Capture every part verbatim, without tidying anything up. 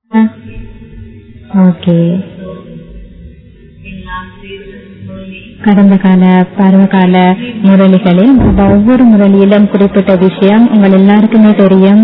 Okay. கடந்த கால பருவகால முரளிகளில் ஒவ்வொரு முரளியிலும் குறிப்பிட்ட விஷயம் உங்கள் எல்லாருக்குமே தெரியும்.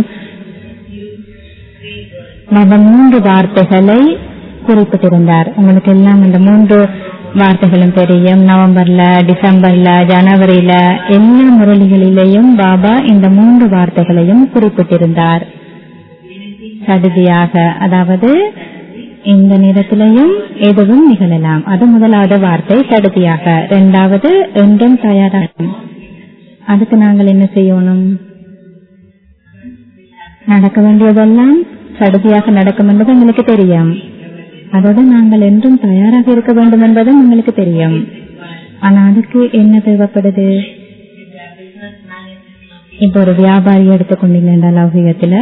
நம்ம மூன்று வார்த்தைகளை குறிப்பிட்டிருந்தார். உங்களுக்கு எல்லாம் இந்த மூன்று வார்த்தைகளும் தெரியும். நவம்பர்ல, டிசம்பர்ல, ஜனவரியில எல்லா முரளிகளிலேயும் பாபா இந்த மூன்று வார்த்தைகளையும் குறிப்பிட்டிருந்தார். சடுதியாக, அதாவது இந்த நேரத்திலையும் எதுவும் நிகழலாம். அது முதலாவது வார்த்தை சடுதியாக. இரண்டாவது என்றும் தயாராகும். அதுக்கு நாங்கள் என்ன செய்யணும்? நடக்க வேண்டியதெல்லாம் சடுதியாக நடக்கும் என்பது எங்களுக்கு தெரியும். அதோடு நாங்கள் என்றும் தயாராக இருக்க வேண்டும் என்பதும் எங்களுக்கு தெரியும். ஆனா அதுக்கு என்ன தேவைப்படுது? இப்ப ஒரு வியாபாரி எடுத்துக்கொண்டீங்க லௌகிகத்துல,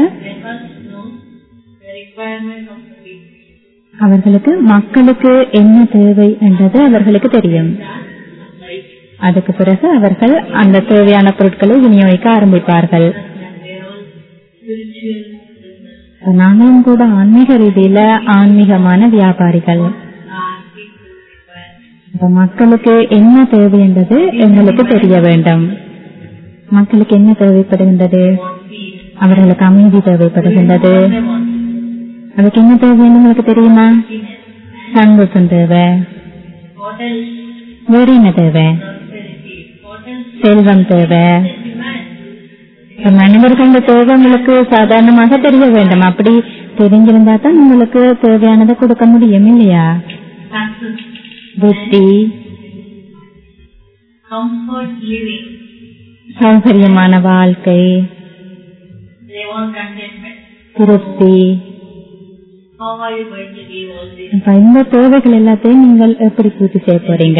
அவர்களுக்கு மக்களுக்கு என்ன தேவை என்றது அவர்களுக்கு தெரியும். அதுக்கு பிறகு அவர்கள் அந்த தேவையான பொருட்களை விநியோகிக்க ஆரம்பிப்பார்கள். நாங்களும் கூட ஆன்மீக ரீதியில ஆன்மீகமான வியாபாரிகள். மக்களுக்கு என்ன தேவை என்பது எங்களுக்கு தெரிய வேண்டும். மக்களுக்கு என்ன தேவைப்படுகின்றது? அவர்களுக்கு அமைதி தேவைப்படுகின்றது. அதுக்கு என்ன தேவைன்னு உங்களுக்கு தெரியுமா? சந்தோஷம் தேவை. வேற என்ன தேவை? செல்வம் தேவை. மனிதர்களோட தேவை உங்களுக்கு சாதாரணமாக தெரிய வேண்டும். அப்படி தெரிஞ்சிருந்தா தான் உங்களுக்கு தேவையானதை கொடுக்க முடியும் இல்லையா? புத்தி, சௌகரியமான வாழ்க்கை, திருப்தி. இந்த தேவைகள் எல்லாத்தையும் நீங்கள் எப்படி பூர்த்தி செய்ய போறீங்க?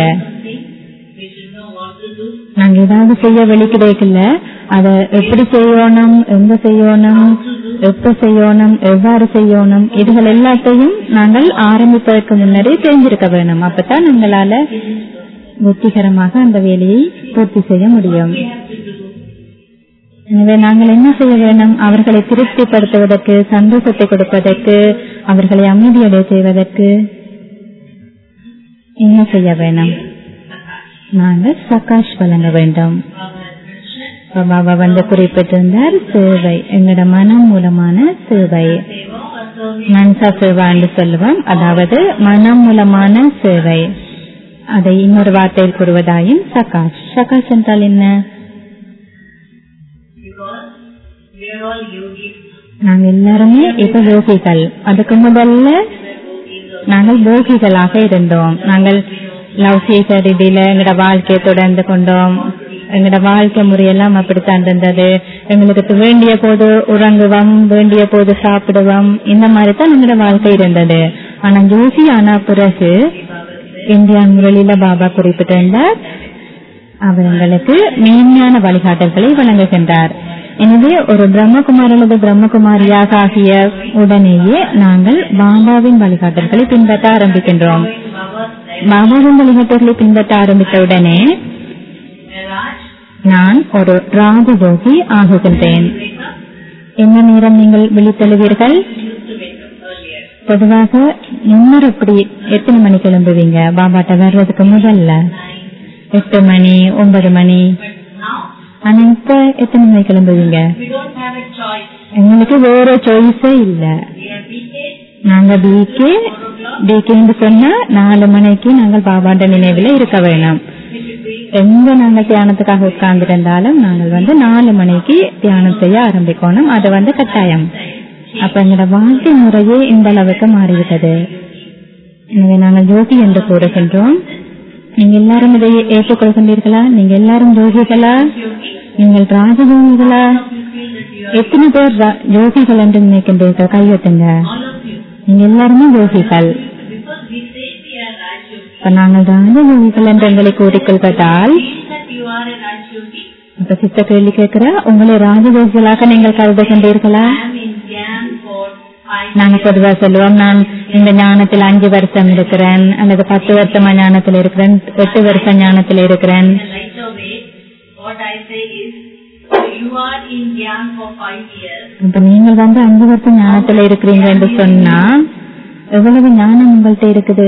நாங்க ஏதாவது செய்ய வெளி கிடைக்கல, அத எப்படி செய்யணும், எங்க செய்யணும், எப்ப செய்யணும், எவ்வாறு செய்யணும், இதுகள் எல்லாத்தையும் நாங்கள் ஆரம்பிப்பதற்கு முன்னரே தெரிஞ்சிருக்க வேணும். அப்பதான் நம்மளால வெற்றிகரமாக அந்த வேலையை பூர்த்தி செய்ய முடியும். எனவே நாங்கள் என்ன செய்ய வேண்டும்? அவர்களை திருப்திப்படுத்துவதற்கு, சந்தோஷத்தை கொடுப்பதற்கு, அவர்களை அமைதியடைய செய்வதற்கு என்ன செய்ய வேண்டும்? நாங்கள் சகாஷ் வழங்க வேண்டும். பாபா வந்து குறிப்பிட்டிருந்தார் சேவை, எங்களோட மனம் மூலமான சேவை, மன்சா சேவா என்று சொல்லுவோம். அதாவது மனம் மூலமான சேவை. அதை இன்னொரு வார்த்தையில் கூறுவதாயும் சகாஷ். சகாஷ் என்றால் என்ன? நாங்கள் எல்லாருமே இப்ப யோகிகள். அதுக்கு முதல்ல நாங்கள் போகிகளாக இருந்தோம். நாங்கள் லௌகீக ரீதியில எங்களோட வாழ்க்கையை தொடர்ந்து கொண்டோம். எங்களோட வாழ்க்கை முறையெல்லாம் அப்படித்தான் இருந்தது. எங்களுக்கு வேண்டிய போது உறங்குவோம், வேண்டிய போது சாப்பிடுவோம். இந்த மாதிரி தான் எங்களோட வாழ்க்கை இருந்தது. ஆனா யோகி ஆனா பிறகு இந்தியா முரளியில பாபா குறிப்பிட்டிருந்தார், அவர் எங்களுக்கு மெய்ஞான வழிகாட்டல்களை வழங்குகின்றார். எனவே ஒரு பிரம்மகுமார் அல்லது பிரம்மகுமாரியாக ஆகிய உடனேயே நாங்கள் பாபாவின் வழிகாட்டல்களை பின்பற்ற ஆரம்பிக்கின்றோம். பாபாவின் வழிகாட்டல்களை பின்பற்ற ஆரம்பித்த உடனே நான் ஒரு ராஜயோகி ஆகுகின்றேன். என்ன நேரம் நீங்கள் விழித்தெழுவீர்கள்? பொதுவாக முன்னர் எப்படி எத்தனை மணிக்கு எழும்புவீங்க? பாபாட்ட வர்றதுக்கு முதல்ல எட்டு மணி, ஒன்பது மணி. ஆனா இப்ப எத்தனை மணிக்கு எழும்புவீங்க? எங்களுக்கு வேற சாய்ஸே இல்ல. நாங்க பிகே பிகேன்னு சொன்னா நாலு மணிக்கு நாங்கள் பாபாண்ட நினைவுல இருக்க வேணும். எங்க நாங்க தியானத்துக்காக உட்கார்ந்து இருந்தாலும் நாங்கள் வந்து நாலு மணிக்கு தியானம் செய்ய ஆரம்பிக்கணும். அது வந்து கட்டாயம். அப்ப எங்களோட வாழ்க்கை முறையே இந்த அளவுக்கு மாறிவிட்டது. எனவே நாங்கள் யோகி என்று கூறுகின்றோம். நீங்க எல்லாரும் இதை ஏற்றுக்கொள்கின்றீர்களா? நீங்க எல்லாரும் யோகிகளா? நீங்கள் ராஜயோகிகளா? எத்தனை பேர் யோகிகள் என்று நினைக்கின்றீர்கள்? கையெட்டுங்க. நீங்க எல்லாருமே யோகிகள். நாங்கள் ராஜயோகிகள் என்று எங்களை கூறிக்கொள்வதால் இப்ப சித்த கேள்வி கேட்கிற, உங்களை ராஜயோகிகளாக நீங்கள் கருதுகின்றீர்களா? நாங்க பொதுவா சொல்லுவோம், நான் இந்த ஞானத்தில் அஞ்சு வருஷம் இருக்கிறேன், அல்லது பத்து வருஷமா ஞானத்தில் இருக்கிறேன், எட்டு வருஷம் ஞானத்தில் இருக்கிறேன். இப்ப நீங்கள் வந்து அஞ்சு வருஷம் ஞானத்துல இருக்கிறீங்க என்று சொன்னா எவ்வளவு ஞானம் உங்கள்கிட்ட இருக்குது?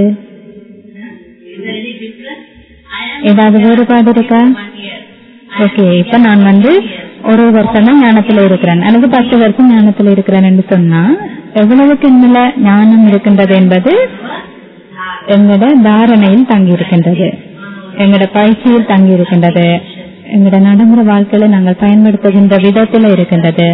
ஏதாவது வேறுபாடு இருக்கா? ஓகே, இப்ப நான் வந்து ஒரு வருஷம் தான் ஞானத்துல இருக்கிறேன் அல்லது பத்து வருஷம் ஞானத்துல இருக்கிறேன் என்று சொன்னா எவ்வளவுக்கு மேல ஞானம் இருக்கின்றது என்பது எங்களோட தாரணையில் தங்கி இருக்கின்றது, எங்களோட பயிற்சியில் தங்கி இருக்கின்றது, எங்களோட நடைமுறை வாழ்க்கையில நாங்கள் பயன்படுத்துகின்ற விதத்துல இருக்கின்றது.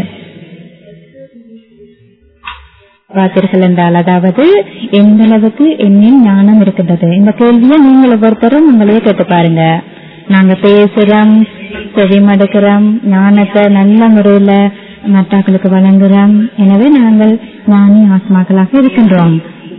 பார்த்தீர்கள் என்றால் அதாவது எந்த அளவுக்கு என்னில் ஞானம் இருக்கின்றது. இந்த கேள்வியை நீங்கள் ஒவ்வொருத்தரும் உங்களையே கேட்டு பாருங்க. நாங்க பேசுறோம், செவிமடுக்கிறோம், ஞானத்தை நல்ல முறையில மற்றவர்களுக்கு வழங்குறோம். எனவே நாங்கள் ஞானி ஆத்மாக்களாக இருக்கின்றோம்.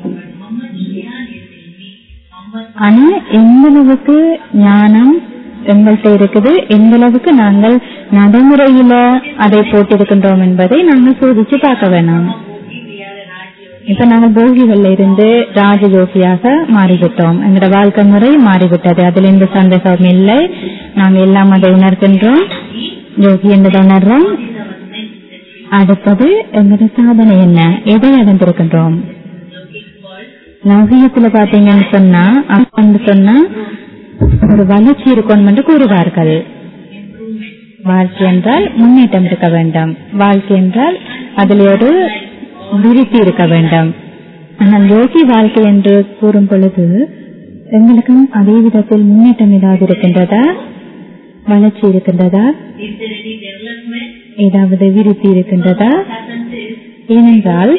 ஆனா எந்த அளவுக்கு ஞானம் எங்கள்கிட்ட இருக்குது, எந்த அளவுக்கு நாங்கள் நடைமுறையில அதை போட்டிருக்கின்றோம் என்பதை நாங்கள் சோதிச்சு பார்க்க வேணாம். இப்ப நாங்கள் போகிகள்ல இருந்து ராஜயோகியாக மாறிவிட்டோம். எங்களோட வாழ்க்கை முறை மாறிவிட்டது, அதுல எந்த சந்தேகம் இல்லை. நாங்க எல்லாம் அதை உணர்கின்றோம், யோகி என்பதை உணர்றோம். அடுத்தது எங்களோட சாதனை என்ன, எதை அடைந்திருக்கின்றோம்? லௌகியத்துல பாத்தீங்கன்னு சொன்னா சொன்னா ஒரு வளர்ச்சி இருக்கணும் என்று கூறுவார்கள். வாழ்க்கை என்றால் முன்னேற்றம் இருக்க வேண்டும், வாழ்க்கை என்றால் அதில் ஒரு விருத்தி இருக்க வேண்டும். ஆனால் யோகி வாழ்க்கை என்று கூறும் பொழுது எங்களுக்கும் அதே விதத்தில் முன்னேற்றம் ஏதாவது இருக்கின்றதா, வளர்ச்சி இருக்கின்றதா, ஏதாவது விருத்தி இருக்கின்றதா? ஏனென்றால்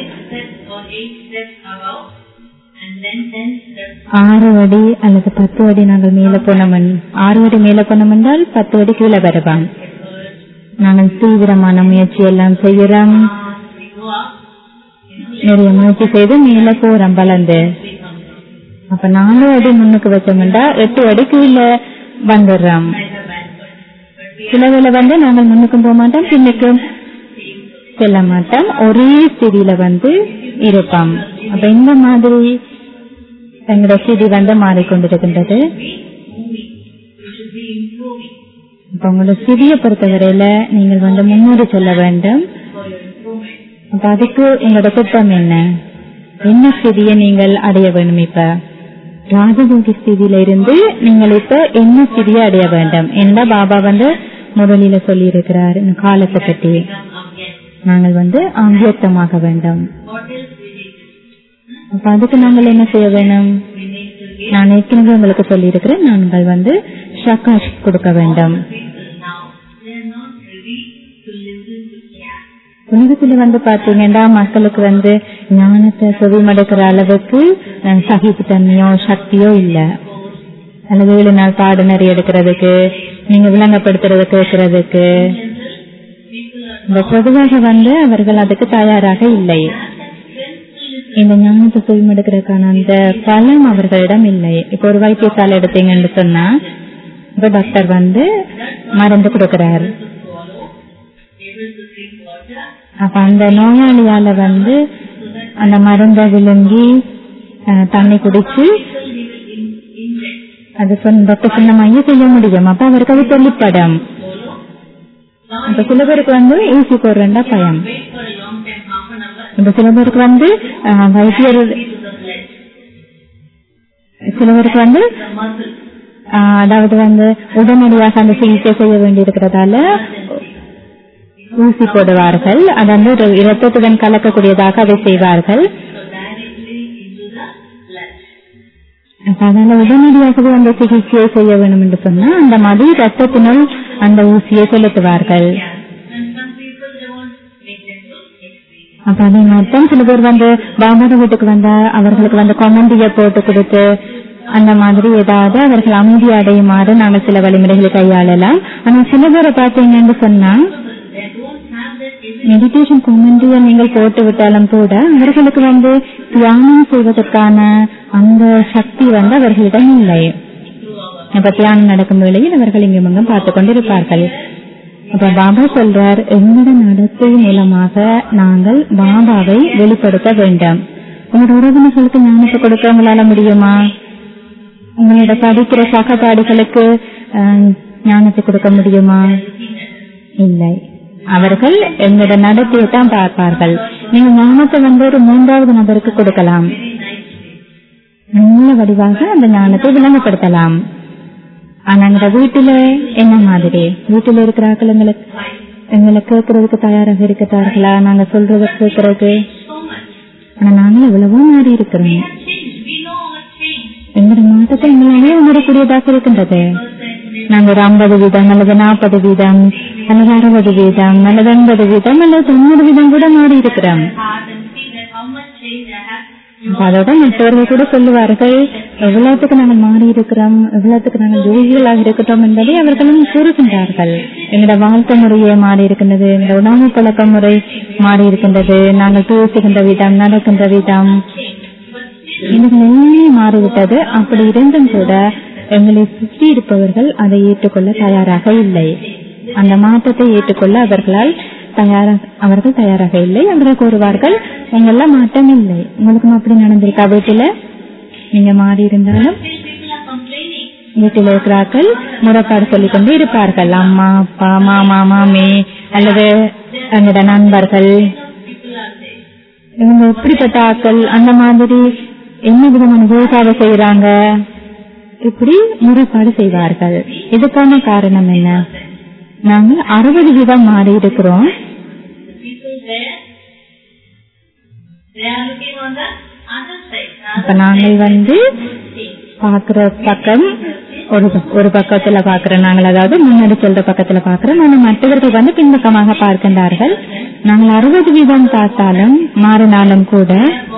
ஆறு அடி அல்லது பத்து அடி நாங்கள் மேல போனோம், ஆறு அடி மேல போனோம் என்றால் பத்து அடி கீழே வருவாங்க. நாங்கள் தீவிரமான முயற்சி எல்லாம் செய்யறோம், நிறைய முயற்சி செய்து மேல போறோம் வளர்ந்து. அப்ப நாலு அடி முன்னுக்கு வச்சோம்டா எட்டு அடி கீழே வந்துடுறோம். சில வேளை வந்து நாங்கள் முன்னுக்கும் போக மாட்டோம், பின்னுக்கும் செல்ல மாட்டோம், ஒரே ஸ்திதியில வந்து இருப்போம். அப்ப இந்த மாதிரி எங்களோட ஸ்திதி வந்து மாறிக்கொண்டிருக்கின்றது. இப்ப உங்களோட ஸ்திதியை பொறுத்தவரையில நீங்கள் வந்து முன்னேறி செல்ல வேண்டும். அப்ப அதுக்கு உங்களோட திட்டம் என்ன, என்ன ஸ்திதியை நீங்கள் அடைய வேண்டும்? இப்ப ராஜயோகி ஸ்திதியில இருந்து நீங்கள் இப்ப என்ன ஸ்திதியை அடைய வேண்டும் என்ன பாபா வந்து முதலில சொல்லி இருக்கிறார். இந்த காலத்தை பற்றி நாங்கள் வந்து அவ்வியக்தமாக வேண்டும். அப்ப அதுக்கு நாங்கள் என்ன செய்ய வேணும்? நான் ஏற்கனவே உங்களுக்கு சொல்லி இருக்கிறேன், நாங்கள் வந்து ஷக்காஷ் கொடுக்க வேண்டும். உலகத்துல வந்து பாத்தீங்கன்னா மக்களுக்கு வந்து ஞானத்தை செவிமடுக்கிற அளவுக்கு சகிப்புத்தன்மையோ சக்தியோ இல்ல. அல்லது ஏழு நாள் பாடநெறி எடுக்கிறதுக்கு, நீங்க விளங்கப்படுத்துறதுக்கு இருக்கிறதுக்கு இந்த பொதுவாக வந்து அவர்கள் அதுக்கு தயாராக இல்லை. இந்த ஞானத்தை செவிமடுக்கிறதுக்கான அந்த பலம் அவர்களிடம் இல்லை. இப்ப ஒரு வைத்தியசாலை எடுத்தீங்கன்னு சொன்னா இப்ப டாக்டர் வந்து மருந்து கொடுக்கிறார். அப்ப அந்த நோயாளியால வந்து அந்த மருந்தை விழுங்கி தண்ணி குடிச்சு அது டாக்டர் சொன்ன மாதிரி செய்ய முடியும். அப்ப அவருக்கு அது தொழிற்படும். இப்ப சில பேருக்கு வந்து ஊசி போடுறா பயம். இப்ப சில பேருக்கு வந்து வைத்தியர் சில பேருக்கு வந்து அதாவது வந்து உடனடியாக அந்த சிகிச்சை செய்ய வேண்டி இருக்கிறதால ஊசி போடுவார்கள். அது வந்து இரத்தத்துடன் கலக்கக்கூடியதாக அதை செய்வார்கள். அதனால உடனடியாகவே அந்த சிகிச்சையை செய்ய வேண்டும் என்று சொன்னா அந்த மாதிரி ரத்தத்தினுள் அந்த ஊசியை செலுத்துவார்கள். அப்ப அதே மாதிரி சில பேர் வந்து பாபாட வீட்டுக்கு வந்தா அவர்களுக்கு வந்து கொமண்டிய போட்டு கொடுத்து அந்த மாதிரி ஏதாவது அவர்கள் அமைதி அடையுமாறு நாங்கள் சில வழிமுறைகளை கையாளலாம். ஆனா சில பேரை பார்த்தீங்கன்னு சொன்னா மெடிடேஷன் கொமெண்ட்ரியை நீங்கள் போட்டு விட்டாலும் கூட அவர்களுக்கு வந்து தியானம் செய்வதற்கான அந்த சக்தி வந்து அவர்களிடம் இல்லை. அப்ப தியானம் நடக்கும் வேளையில் அவர்கள் இங்கும் இங்கும் பார்த்து கொண்டிருப்பார்கள். அப்ப பாபா சொல்றார், எங்களோட நடத்தை மூலமாக நாங்கள் பாபாவை வெளிப்படுத்த வேண்டாம். உங்களோட உறவினர்களுக்கு ஞானத்தை கொடுக்க உங்களால முடியுமா? உங்களோட படிக்கிற சகபாடிகளுக்கு ஞானத்தை கொடுக்க முடியுமா? இல்லை, அவர்கள் எங்களோட நடத்தையை தான் பார்ப்பார்கள். நீங்க ஞானத்தை வந்து ஒரு மூன்றாவது நபருக்கு கொடுக்கலாம், நல்ல வடிவாக அந்த ஞானத்தை விளங்கப்படுத்தலாம். ஆனா எங்க வீட்டுல என்ன மாதிரி, வீட்டுல இருக்கிறார்கள் எங்களுக்கு எங்களை கேட்கறதுக்கு தயாராக இருக்கிறார்களா நாங்க சொல்றத கேட்கறதுக்கு? ஆனா நாங்க எவ்வளவோ மாறி இருக்கிறோம். எங்களோட மாற்றத்தை எங்களாலே உணரக்கூடியதாக இருக்கின்றது. நாங்க ஒரு ஐம்பது வீதம் அல்லது நாற்பது வீதம் அல்லது அறுபது வீதம் அல்லது எண்பது வீதம் அல்லது தொண்ணூறு வீதம் கூட மாறி இருக்கிறோம். அதோட மற்றவர்கள் கூட சொல்லுவார்கள் எவ்வளவுக்கு நாங்கள் மாறி இருக்கிறோம், எவ்வளவுக்கு நாங்கள் யோகிகளாக இருக்கிறோம் என்பதை அவர்களும் கூறுகின்றார்கள். எங்களோட வாழ்க்கை முறையே மாறி இருக்கின்றது, எங்களோட உணவு பழக்க முறை மாறி இருக்கின்றது, நாங்கள் பேசுகின்ற விதம், நடக்கின்ற விதம், இதுகளே மாறிவிட்டது. அப்படி இருந்தும் கூட எங்களை சுற்றி இருப்பவர்கள் அதை ஏற்றுக்கொள்ள தயாராக இல்லை. அந்த மாற்றத்தை ஏற்றுக்கொள்ள அவர்களால் தயாராக அவர்கள் தயாராக இல்லை. அவர்கள் கூறுவார்கள் எங்கெல்லாம் மாற்றம் இல்லை. உங்களுக்கும் அப்படி நடந்திருக்கா? வீட்டுல நீங்க மாறி இருந்தாலும் வீட்டில் இருக்கிறார்கள் முறைப்பாடு சொல்லிக் கொண்டு இருப்பார்கள். அம்மா அப்பா மாமா மாமி அல்லது எங்களோட நண்பர்கள் இவங்க எப்படிப்பட்ட ஆக்கள், அந்த மாதிரி என்ன விதமான யோகாவை செய்யறாங்க, இப்படி முறைப்பாடு செய்வார்கள். இதுக்கான காரணம் என்ன? நாங்கள் அறுபது வீதம் மாறி இருக்கிறோம். அப்ப நாங்கள் வந்து பாக்குற பக்கம் ஒரு ஒரு பக்கத்துல பாக்குறோம் நாங்கள், அதாவது முன்னாடி சொல்ற பக்கத்துல பாக்குறோம். ஆனா மற்றவர்கள் வந்து பின்பக்கமாக பார்க்கின்றார்கள். நாங்கள் அறுபது வீதம் பார்த்தாலும் மாறினாலும் கூட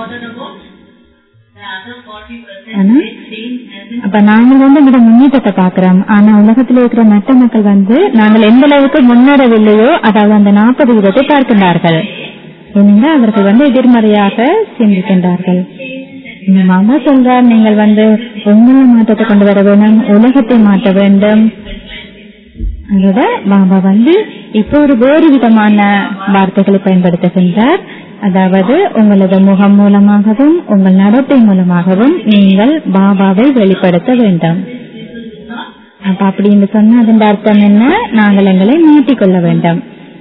அப்ப நாங்கள் வந்து இந்த முன்னேற்றத்தை பாக்குறோம். ஆனா உலகத்தில் இருக்கிற மற்ற மக்கள் வந்து நாங்கள் எந்த அளவுக்கு முன்னேறவில்லையோ அதாவது அந்த நாற்பது வீதத்தை பார்க்கின்றார்கள். ஏனென்றால் அவர்கள் வந்து எதிர்மறையாக சிந்திக்கின்றார்கள். மாமா சொல்றார் நீங்கள் வந்து உங்களை மாற்றத்தை கொண்டு வர வேண்டும், உலகத்தை மாற்ற வேண்டும். அதோட பாபா வந்து இப்போ ஒரு வேறு விதமான வார்த்தைகளை பயன்படுத்துகின்றார். அதாவது உங்களது முகம் மூலமாகவும் உங்கள் நடத்தை மூலமாகவும் நீங்கள் பாபாவை வெளிப்படுத்த வேண்டும். அப்ப அப்படின்னு சொன்னா அதன் அர்த்தம் என்ன? நாங்கள் எங்களை மாற்றிக்கொள்ள வேண்டும்.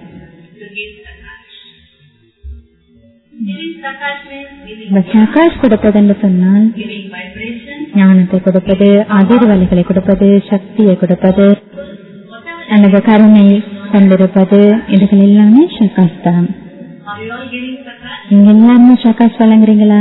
பிரகாஷ் கொடுப்பது என்று சொன்னால் ஞானத்தை கொடுப்பது, அதிர்வலைகளை கொடுப்பது, சக்தியை கொடுப்பது அல்லது கருணை கொண்டிருப்பது, இதுகள் எல்லாமே பிரகாஷ் தான். நீங்க எல்லாருமே பிரகாஷ் வழங்குறீங்களா?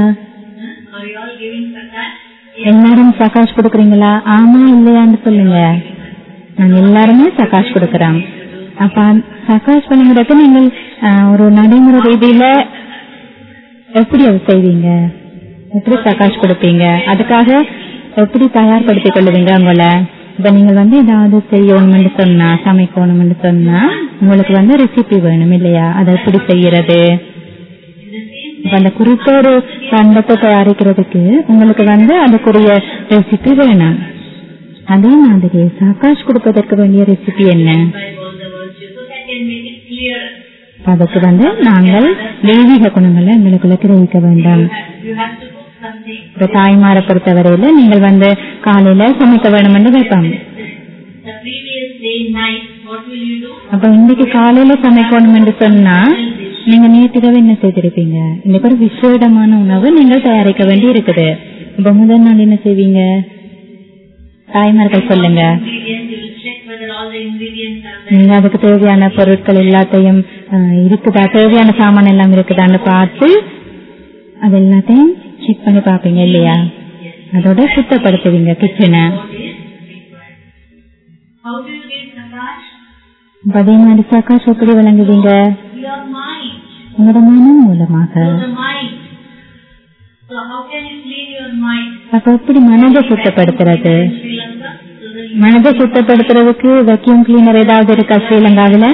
எல்லாரும் பிரகாஷ் கொடுக்கறீங்களா? ஆமா இல்லையான்னு சொல்லுங்க. நாங்க எல்லாருமே பிரகாஷ் கொடுக்கறோம். அப்ப பிரகாஷ் வழங்குறதுக்கு நீங்கள் ஒரு நடைமுறை ரீதியில எப்படி அது செய்வீங்க? எப்படி பிரகாஷ் கொடுப்பீங்க? அதுக்காக எப்படி தயார்படுத்திக் கொள்ளுவீங்க உங்களை? இப்ப நீங்க வந்து ஏதாவது செய்யணும்னு சொன்னா, சமைக்கணும்னு சொன்னா உங்களுக்கு வந்து ரெசிபி வேணும் இல்லையா? அதை எப்படி செய்யறது? அந்த குறித்த ஒரு பண்டத்தை தயாரிக்கிறதுக்கு உங்களுக்கு வந்து அதுக்குரிய ரெசிபி வேணும். அதே மாதிரி பிரகாஷ் கொடுப்பதற்கு வேண்டிய ரெசிபி என்ன? அதுக்கு வந்து நாங்கள் தெய்வீக குணங்களை எங்களுக்குள்ள கிரகிக்க வேண்டும். இப்ப தாய்மாரை பொறுத்தவரையில நீங்கள் வந்து காலையில சமைக்க வேணும் என்று வைப்பாங்க. அப்ப இன்னைக்கு காலையில சமைக்கணும் என்று சொன்னா நீங்க நேற்றுக்கவே என்ன செய்திருப்பீங்க? இன்னைக்கு ஒரு விசேடமான உணவு நீங்கள் தயாரிக்க வேண்டி இருக்குது. இப்ப முதல் நாள் என்ன செய்வீங்க? தாய்மார்கள் சொல்லுங்க. நீங்க அதுக்கு தேவையான பொருட்கள் எல்லாத்தையும் இருக்குதா, தேவையான சாமான் எல்லாம் இருக்குதான்னு பார்த்து அது எல்லாத்தையும் செக் பண்ணி பாப்பீங்க இல்லையா? அதோட சுத்தப்படுத்துவீங்க கிச்சனை. அதே மாதிரி பிரகாஷ் எப்படி விளங்குவீங்க? உங்களோட மனம் மூலமாக. அப்ப எப்படி மனதை சுத்தப்படுத்துறது? மனதை சுத்தப்படுத்துறதுக்கு வேக்யூம் கிளீனர் ஏதாவது இருக்கா ஸ்ரீலங்காவில?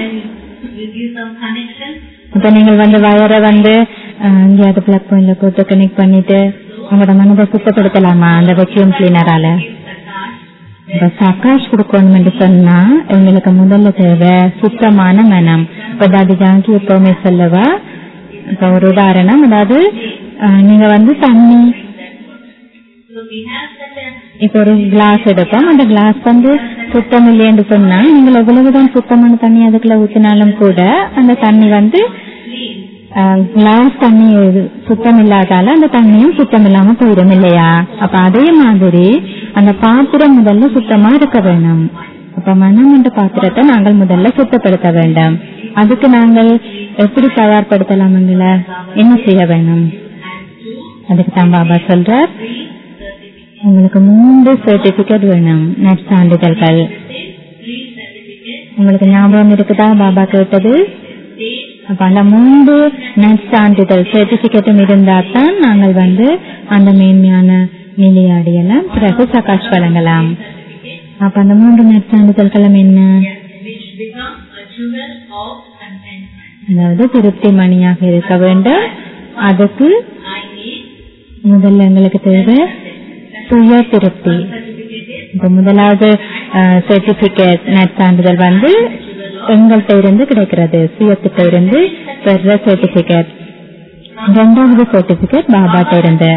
இப்ப நீங்கள் வந்து வயரை வந்து எங்கேயாவது பிளக் பாயிண்ட்ல போட்டு கனெக்ட் பண்ணிட்டு உங்களோட மனதை சுத்தப்படுத்தலாமா அந்த வேக்யூம் கிளீனரால? இப்ப பிரகாஷ் கொடுக்கணும் என்று சொன்னா எங்களுக்கு முதல்ல தேவை சுத்தமான மனம். இப்ப தாதி ஜாங்கி எப்பவுமே சொல்லவா, இப்ப ஒரு உதாரணம், அதாவது நீங்க வந்து தண்ணி இப்ப ஒரு கிளாஸ் எடுப்போம். அந்த கிளாஸ் வந்து சுத்தம் இல்லைன்னு சொன்னா நீங்கள் எவ்வளவுதான் சுத்தமான தண்ணி அதுக்குள்ள ஊத்தினாலும் கூட அந்த தண்ணி வந்து கிளாஸ் தண்ணி சுத்தம் இல்லாதால அந்த தண்ணியும் சுத்தம் இல்லாம போயிடும் இல்லையா? அப்ப அதே மாதிரி அந்த பாத்திரம் முதல்ல சுத்தமா இருக்க வேணும். அப்ப மனம் என்ற பாத்திரத்தை நாங்கள் முதல்ல சுத்தப்படுத்த வேண்டும். அதுக்கு நாங்கள் எப்படி தயார்படுத்தலாம்? என்ன செய்ய வேணும்? அதுக்கு தான் பாபா சொல்றார், உங்களுக்கு மூன்று சர்டிபிகேட் வேணும், நற்சான்றிதழ்கள். உங்களுக்கு ஞாபகம் இருக்குதா பாபா கேட்டது? அப்ப அந்த மூன்று நற்சான்றிதழ் சர்டிபிகேட்டும் இருந்தா தான் நாங்கள் வந்து அந்த மேன்மையான நிலையாடியெல்லாம் பிறகு சகாஷ் வழங்கலாம். அப்ப அந்த மூன்று நற்சான்றிதழ்களும் என்ன? அதாவது திருப்தி மணியாக இருக்க வேண்டும். அதுக்கு முதல்ல எங்களுக்கு தேவை சுய திருப்தி. இப்ப முதலாவது சர்டிபிகேட் நற்சான்றிதழ் வந்து எங்கள்கிட்ட இருந்து கிடைக்கிறது, சுயத்திட்ட இருந்து பெற சர்டிபிகேட். இரண்டாவது சர்டிபிகேட் பாபாட்ட இருந்து.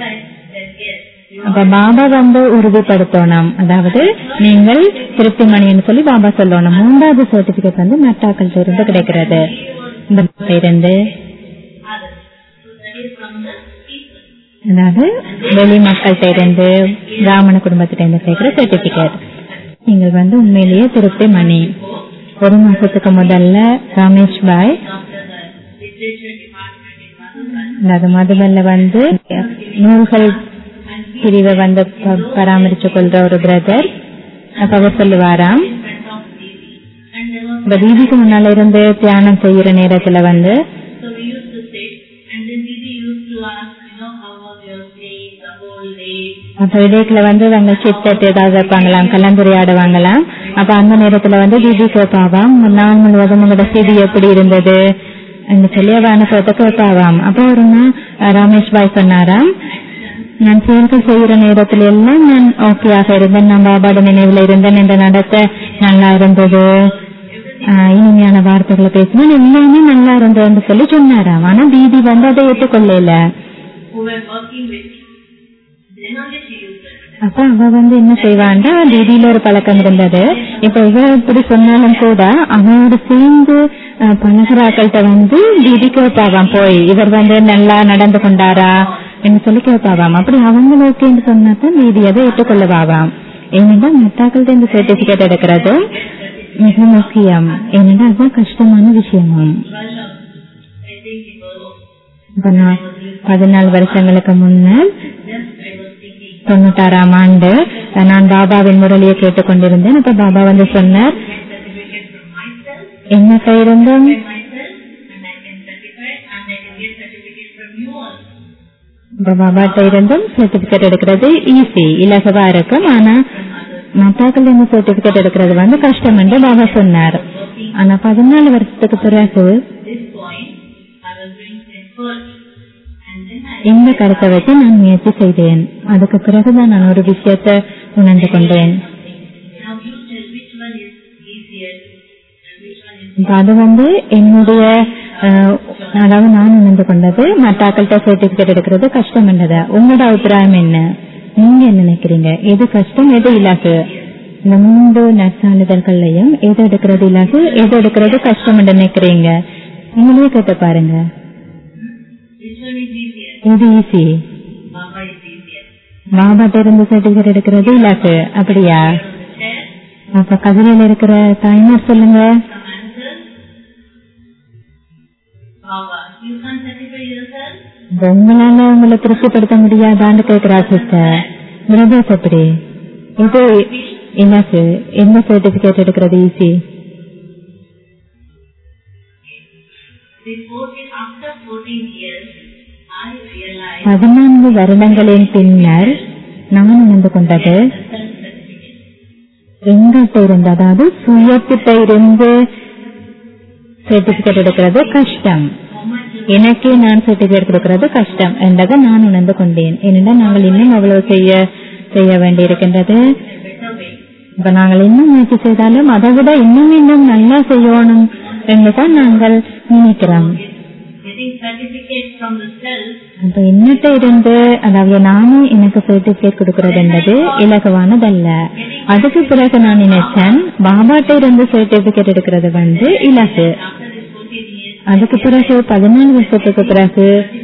அப்ப பாபா வந்து உறுதிப்படுத்தணும், அதாவது நீங்கள் திருப்தி மணின்னு சொல்லி பாபா சொல்லணும். மூன்றாவது சர்டிபிகேட் வந்து மெட்டாக்கள் இருந்து கிடைக்கிறது, இருந்து அதாவது வெளி மக்கள்கிட்ட இருந்து பிராமண குடும்பத்திட்ட இருந்து கிடைக்கிற சர்டிபிகேட். நீங்கள் வந்து உண்மையிலேயே திருப்தி மணி. ஒரு மாசத்துக்கு முதல்ல ரமேஷ் பாய் அது மதுபல்ல வந்து நூல்கள் பிரிவை வந்து பராமரிச்சு கொள்ற ஒரு பிரதர். அப்ப அவர் சொல்லுவாராம், இந்த வீதிக்கு முன்னால இருந்து தியானம் செய்யற நேரத்துல வந்து அப்ப இடைக்குல வந்து அவங்க சித்தட்டு ஏதாவது வைப்பாங்களாம், கலந்துரையாடுவாங்களாம். அப்ப அந்த நேரத்துல வந்து தீதி கேட்பாவாம், நாள் முழுவதும் உங்களோட செய்தி எப்படி இருந்தது சொல்லி அவ அனுபவத்தை கேட்பாவாம். அப்ப ஒரு ரமேஷ் பாய் சொன்னாராம், நான் செயல்கள் செய்யற நேரத்துல எல்லாம் நான் ஓகேயாக இருந்தேன், நான் பாபாட நினைவுல இருந்தேன், என்ற நடத்த நல்லா இருந்தது, இனிமையான வார்த்தைகளை பேசினேன், எல்லாமே நல்லா இருந்ததுன்னு சொல்லி சொன்னாராம். ஆனா தீதி வந்து அதை ஏற்றுக்கொள்ளல. அப்ப அவ வந்து என்ன செய்வான்டா, தீதியில ஒரு பழக்கம் இருந்தது. இப்ப இவ இப்படி சொன்னாலும் கூட அவனோட சேர்ந்து பழகிறாக்கள்கிட்ட வந்து தீதி கேட்பாவாம், போய் இவர் வந்து நல்லா நடந்து கொண்டாரா என்று சொல்லி கேட்பாவாம். அப்படி அவங்க ஓகேன்னு சொன்னாதான் தீதி அதை ஏற்றுக்கொள்ளவாவாம். ஏனென்றா மெட்டாக்கள்கிட்ட இந்த சர்டிபிகேட் எடுக்கிறது மிக முக்கியம். ஏனென்றா அதுதான் கஷ்டமான விஷயமும். இப்ப நான் பதினாலு வருஷங்களுக்கு முன்னர் தொண்ணூத்தாறாம் ஆண்டு நான் பாபாவின் முரளியை கேட்டுக்கொண்டிருந்தேன். அப்ப பாபா வந்து சொன்னார், என்ன இருந்தும் பாபாட்ட இருந்தும் சர்டிபிகேட் எடுக்கிறது ஈஸி, இலகுவா இருக்கும். ஆனா மத்தாக்கள் இருந்து சர்டிபிகேட் எடுக்கிறது வந்து கஷ்டம் என்று பாபா சொன்னார். ஆனா பதினாலு வருஷத்துக்கு பிறகு இந்த கருத்தை வச்சு நான் முயற்சி செய்தேன். அதுக்கு பிறகுதான் நான் ஒரு விஷயத்தை உணர்ந்து கொண்டேன். அது வந்து என்னுடைய அதாவது நான் உணர்ந்து கொண்டது மற்றாக்கள்கிட்ட சர்டிபிகேட் எடுக்கிறது கஷ்டம் என்றது. உங்களோட அபிப்பிராயம் என்ன? நீங்க என்ன நினைக்கிறீங்க? எது கஷ்டம், எது இலகு? இந்த மூன்று நற்சான்றிதழ்கள்லையும் எது எடுக்கிறது இலகு, எது எடுக்கிறது கஷ்டம் என்று நினைக்கிறீங்க? நீங்களே கேட்டு பாருங்க. இது ஈஸி. பாபாட்ட இருந்து சர்டிபிகேட் எடுக்கிறது இலக்கு, அப்படியா? அப்ப கதிரையில இருக்கிற தாய்மார் சொல்லுங்க. உங்களால உங்களை திருப்திப்படுத்த முடியாதான்னு கேட்கிறா சிஸ்டர். பிரதர்ஸ் எப்படி? இது இலக்கு, என்ன சர்டிபிகேட் எடுக்கிறது ஈஸி? பதினான்கு வருடங்களின் பின்னர் நான் உணர்ந்து கொண்டது எங்கிட்ட இருந்து, அதாவது சுயத்திட்ட இருந்து சர்டிபிகேட் எடுக்கிறது கஷ்டம், எனக்கே நான் சர்டிபிகேட் கொடுக்கிறது கஷ்டம் என்றதை நான் உணர்ந்து கொண்டேன். ஏனென்றால் நாங்கள் இன்னும் அவ்வளவு செய்ய செய்ய வேண்டி இருக்கின்றது. இப்ப நாங்கள் இன்னும் முயற்சி செய்தாலும் அதை விட இன்னும் இன்னும் நல்லா செய்யணும் என்றுதான் நாங்கள் நினைக்கிறோம். அப்ப என்னட்ட இருந்து அதாவது நானும் எனக்கு சர்டிபிகேட் கொடுக்கறது என்பது இலகுவானதல்ல. அதுக்கு பிறகு நான் நினைச்சேன் பாபாட்ட இருந்து சர்டிபிகேட் எடுக்கிறது வந்து இலகு. அதுக்கு பிறகு பதினாலு வருஷத்துக்கு பிறகு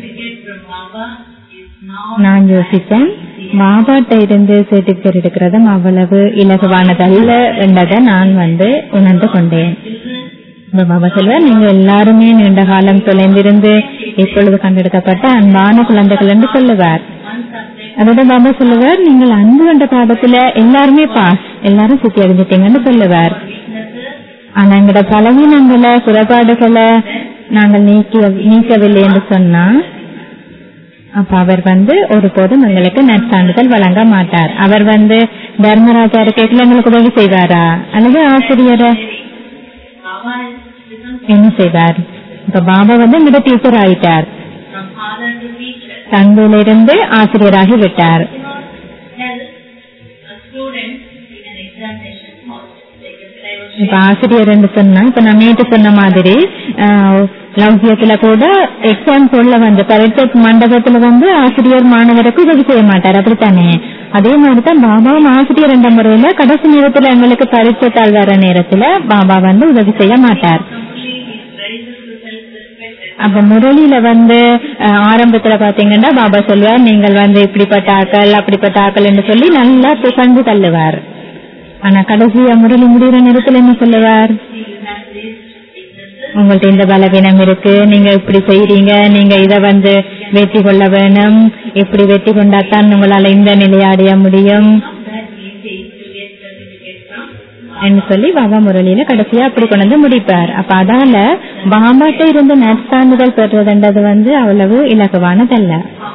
நான் யோசித்தேன் பாபாட்ட இருந்து சர்டிபிகேட் எடுக்கிறதும் அவ்வளவு இலகுவானதல்ல என்றதை நான் வந்து உணர்ந்து கொண்டேன். பாபா சொல்வார், நீங்க எல்லாருமே நீண்ட காலம் தொலைந்திருந்து இப்பொழுது கண்டெடுக்கப்பட்ட அன்பான குழந்தைகள் என்று சொல்லுவார். அதோட பாபா சொல்லுவார், நீங்கள் அன்பு கண்ட பாடத்துல எல்லாருமே பாஸ், எல்லாரும் சுத்தி அடைஞ்சிட்டீங்கன்னு சொல்லுவார். ஆனா எங்களோட பலவீனங்களை குறைபாடுகளை நாங்கள் நீக்க நீக்கவில்லை என்று சொன்னா அப்ப அவர் வந்து ஒருபோதும் எங்களுக்கு நற்சான்றிதழ் வழங்க மாட்டார். அவர் வந்து தர்மராஜாரு கேட்கல எங்களுக்கு உதவி செய்வாரா அல்லது ஆசிரியரை என்ன செய்வார்? இப்ப பாபா வந்து எங்களோட டீச்சர் ஆயிட்டார், தந்தையில இருந்து ஆசிரியராகி விட்டார். இப்ப ஆசிரியர் என்று சொன்னா இப்ப நான் நேற்று சொன்ன மாதிரி லௌகியத்துல கூட எக்ஸாம் சொல்ல வந்து பரீட்சை மண்டபத்துல வந்து ஆசிரியர் மாணவருக்கு உதவி செய்ய மாட்டார், அப்படித்தானே? அதே மாதிரிதான் பாபாவும் ஆசிரியர் என்ற முறையில கடைசி நேரத்துல எங்களுக்கு பரீட்சை தாழ் வர நேரத்துல பாபா வந்து உதவி செய்ய மாட்டார். அப்ப முரளியில வந்து ஆரம்பத்துல பாத்தீங்கன்னா பாபா சொல்லுவார், நீங்கள் வந்து இப்படிப்பட்ட ஆக்கள் அப்படிப்பட்ட ஆக்கள் என்று சொல்லி நல்லா புகழ்ந்து தள்ளுவார். ஆனா கடைசியா முரளி முடிகிற நேரத்துல என்ன சொல்லுவார்? உங்கள்ட்ட இந்த பலவீனம் இருக்கு, நீங்க இப்படி செய்றீங்க, நீங்க இத வந்து வெற்றி கொள்ள வேணும், இப்படி வெற்றி கொண்டாத்தான் உங்களால இந்த நிலையை அடைய முடியும் என்று சொல்லி பாபா முரளியில கடைசியா அப்படி கொண்டு வந்து முடிப்பார். அப்ப அதால பாபாட்ட இருந்து நற்சான்றிதழ் பெறுவதுன்றது வந்து அவ்வளவு இலகுவானதல்ல.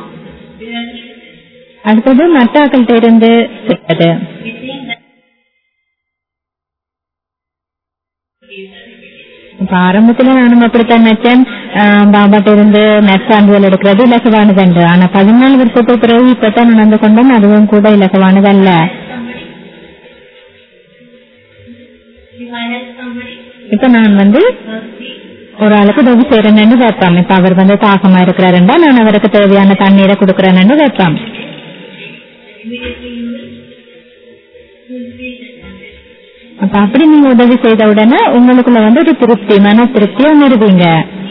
அடுத்தது மற்றாக்கள்கிட்ட இருந்து பெற்றது. இப்ப ஆரம்பத்துல நானும் அப்படித்தான் நினைச்சேன் பாபாட்ட இருந்து நற்சான்றிதழ் எடுக்கிறது இலகுவானது என்று. ஆனா பதினாலு வருஷத்துக்கு பிறகு இப்பதான் நடந்து கொண்டோம், அதுவும் கூட இலகுவானதல்ல. இப்ப நான் வந்து ஒரு ஆளுக்கு உதவி செய்யறேன்னு வைப்பான். இப்ப அவர் வந்து தாகமா இருக்கிறாருண்டா நான் அவருக்கு தேவையான தண்ணீரை கொடுக்கறேன்னு வைப்பான். அப்ப அப்படி நீங்க உதவி செய்த உடனே உங்களுக்குள்ள வந்து ஒரு திருப்தி, மன திருப்தியா உணர்வீங்க.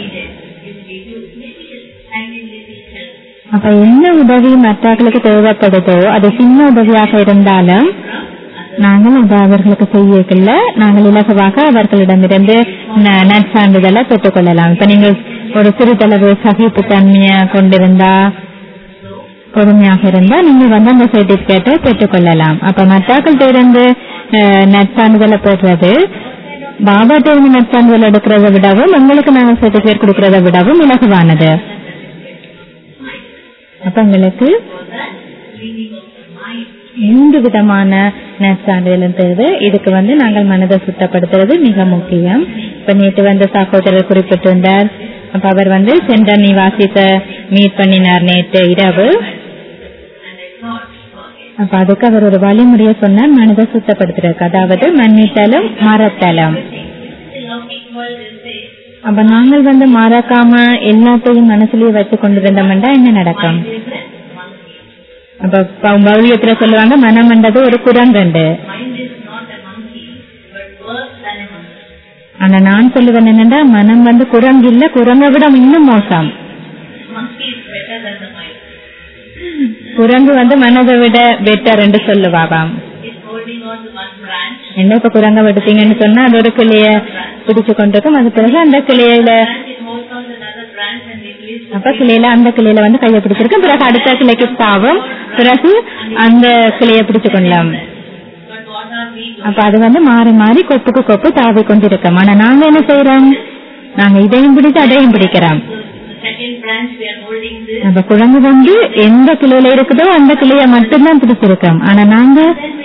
அப்ப என்ன உதவி மற்றவர்களுக்கு தேவைப்படுதோ அது சின்ன உதவியாக இருந்தாலும் நாங்கள் அதை அவர்களுக்கு செய்யல, நாங்கள் இலகுவாக அவர்களிடமிருந்து நற்சான்றிதழை பெற்றுக் கொள்ளலாம். இப்ப நீங்கள் ஒரு சிறிதளவு சகிப்பு தன்மையை கொண்டிருந்தா, பொறுமையாக இருந்தா நீங்க வந்து அந்த சர்டிபிகேட்டை பெற்றுக் கொள்ளலாம். அப்ப மற்றவர்கள்ட்ட இருந்து நற்சான்றிதழை பெறுறது பாபாட்ட இருந்து நற்சான்றிதழ் எடுக்கிறத விடவும் உங்களுக்கு நாங்கள் சர்டிபிகேட் கொடுக்கறத விடவும் இலகுவானது. அப்ப உங்களுக்கு மூன்று விதமான நற்சான்றிதழ் தேவை. இதுக்கு வந்து நாங்கள் மனதை சுத்தப்படுத்துறது மிக முக்கியம். இப்ப நேற்று வந்து சகோதரர் குறிப்பிட்டிருந்தார். அப்ப அவர் வந்து சென்ற நிவாசித்த மீட் பண்ணினார் நேற்று இரவு. அப்ப அதுக்கு அவர் ஒரு வழிமுறைய சொன்னார், மனதை சுத்தப்படுத்துறதுக்கு, அதாவது மன்னித்தலும் மறத்தலும். அப்ப நாங்கள் வந்து மறக்காம எல்லாத்தையும் மனசுலயே வச்சு கொண்டிருந்தோம்னா என்ன நடக்கும்? அப்ப பௌலியத்துல சொல்லுவாங்க மனம் என்றது ஒரு குரங்கண்டு. ஆனா நான் சொல்லுவேன் என்னன்னா மனம் வந்து குரங்கு இல்ல, குரங்கை விட இன்னும் மோசம். குரங்கு வந்து மனதை விட பெட்டர் என்று சொல்லுவாங்க. என்ன இப்ப குரங்க எடுத்தீங்கன்னு சொன்னா அது ஒரு கிளைய பிடிச்சு கொண்டிருக்கும், அது பிறகு அந்த கிளையில அப்ப கிளையில அந்த கிளையில வந்து கையை பிடிச்சிருக்கும், பிறகு அடுத்த கிளைக்கு பாவம், பிறகு அந்த கிளைய பிடிச்சு கொள்ளலாம். அப்ப அது வந்து மாறி மாறி கொப்புக்கு கொப்பு தாவி கொண்டிருக்கோம். ஆனா நாங்க என்ன செய்யறோம்? நாங்க இதையும் பிடிச்சு அதையும் பிடிக்கிறோம். அப்ப குழந்தை வந்து எந்த கிளையில இருக்குதோ அந்த கிளைய மட்டும்தான் பிடிச்சிருக்கோம். ஆனா நாங்க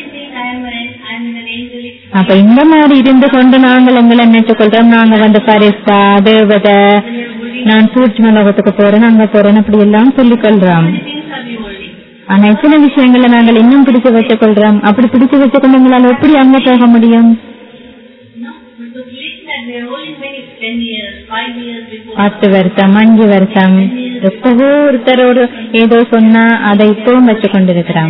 அப்ப இந்த மாதிரி இருந்து கொண்டு நாங்கள் எங்களை நினைத்துக் கொள்றோம், நாங்க வந்து பரிசா தேவத, நான் சூட்சும லோகத்துக்கு போறேன் அங்க போறேன் அப்படி எல்லாம் சொல்லிக் கொள்றோம். ஆனா எத்தனை விஷயங்களை நாங்கள் இன்னும் பிடிச்சு வச்சுக் கொள்றோம். அப்படி பிடிச்சு வச்சுக் கொண்டு எங்களால் எப்படி அங்க போக முடியும்? பத்து வருஷம் அஞ்சு வருஷம் எப்பவோ ஒருத்தரோடு ஏதோ சொன்னா அதை இப்பவும் வச்சு கொண்டிருக்கிறான்.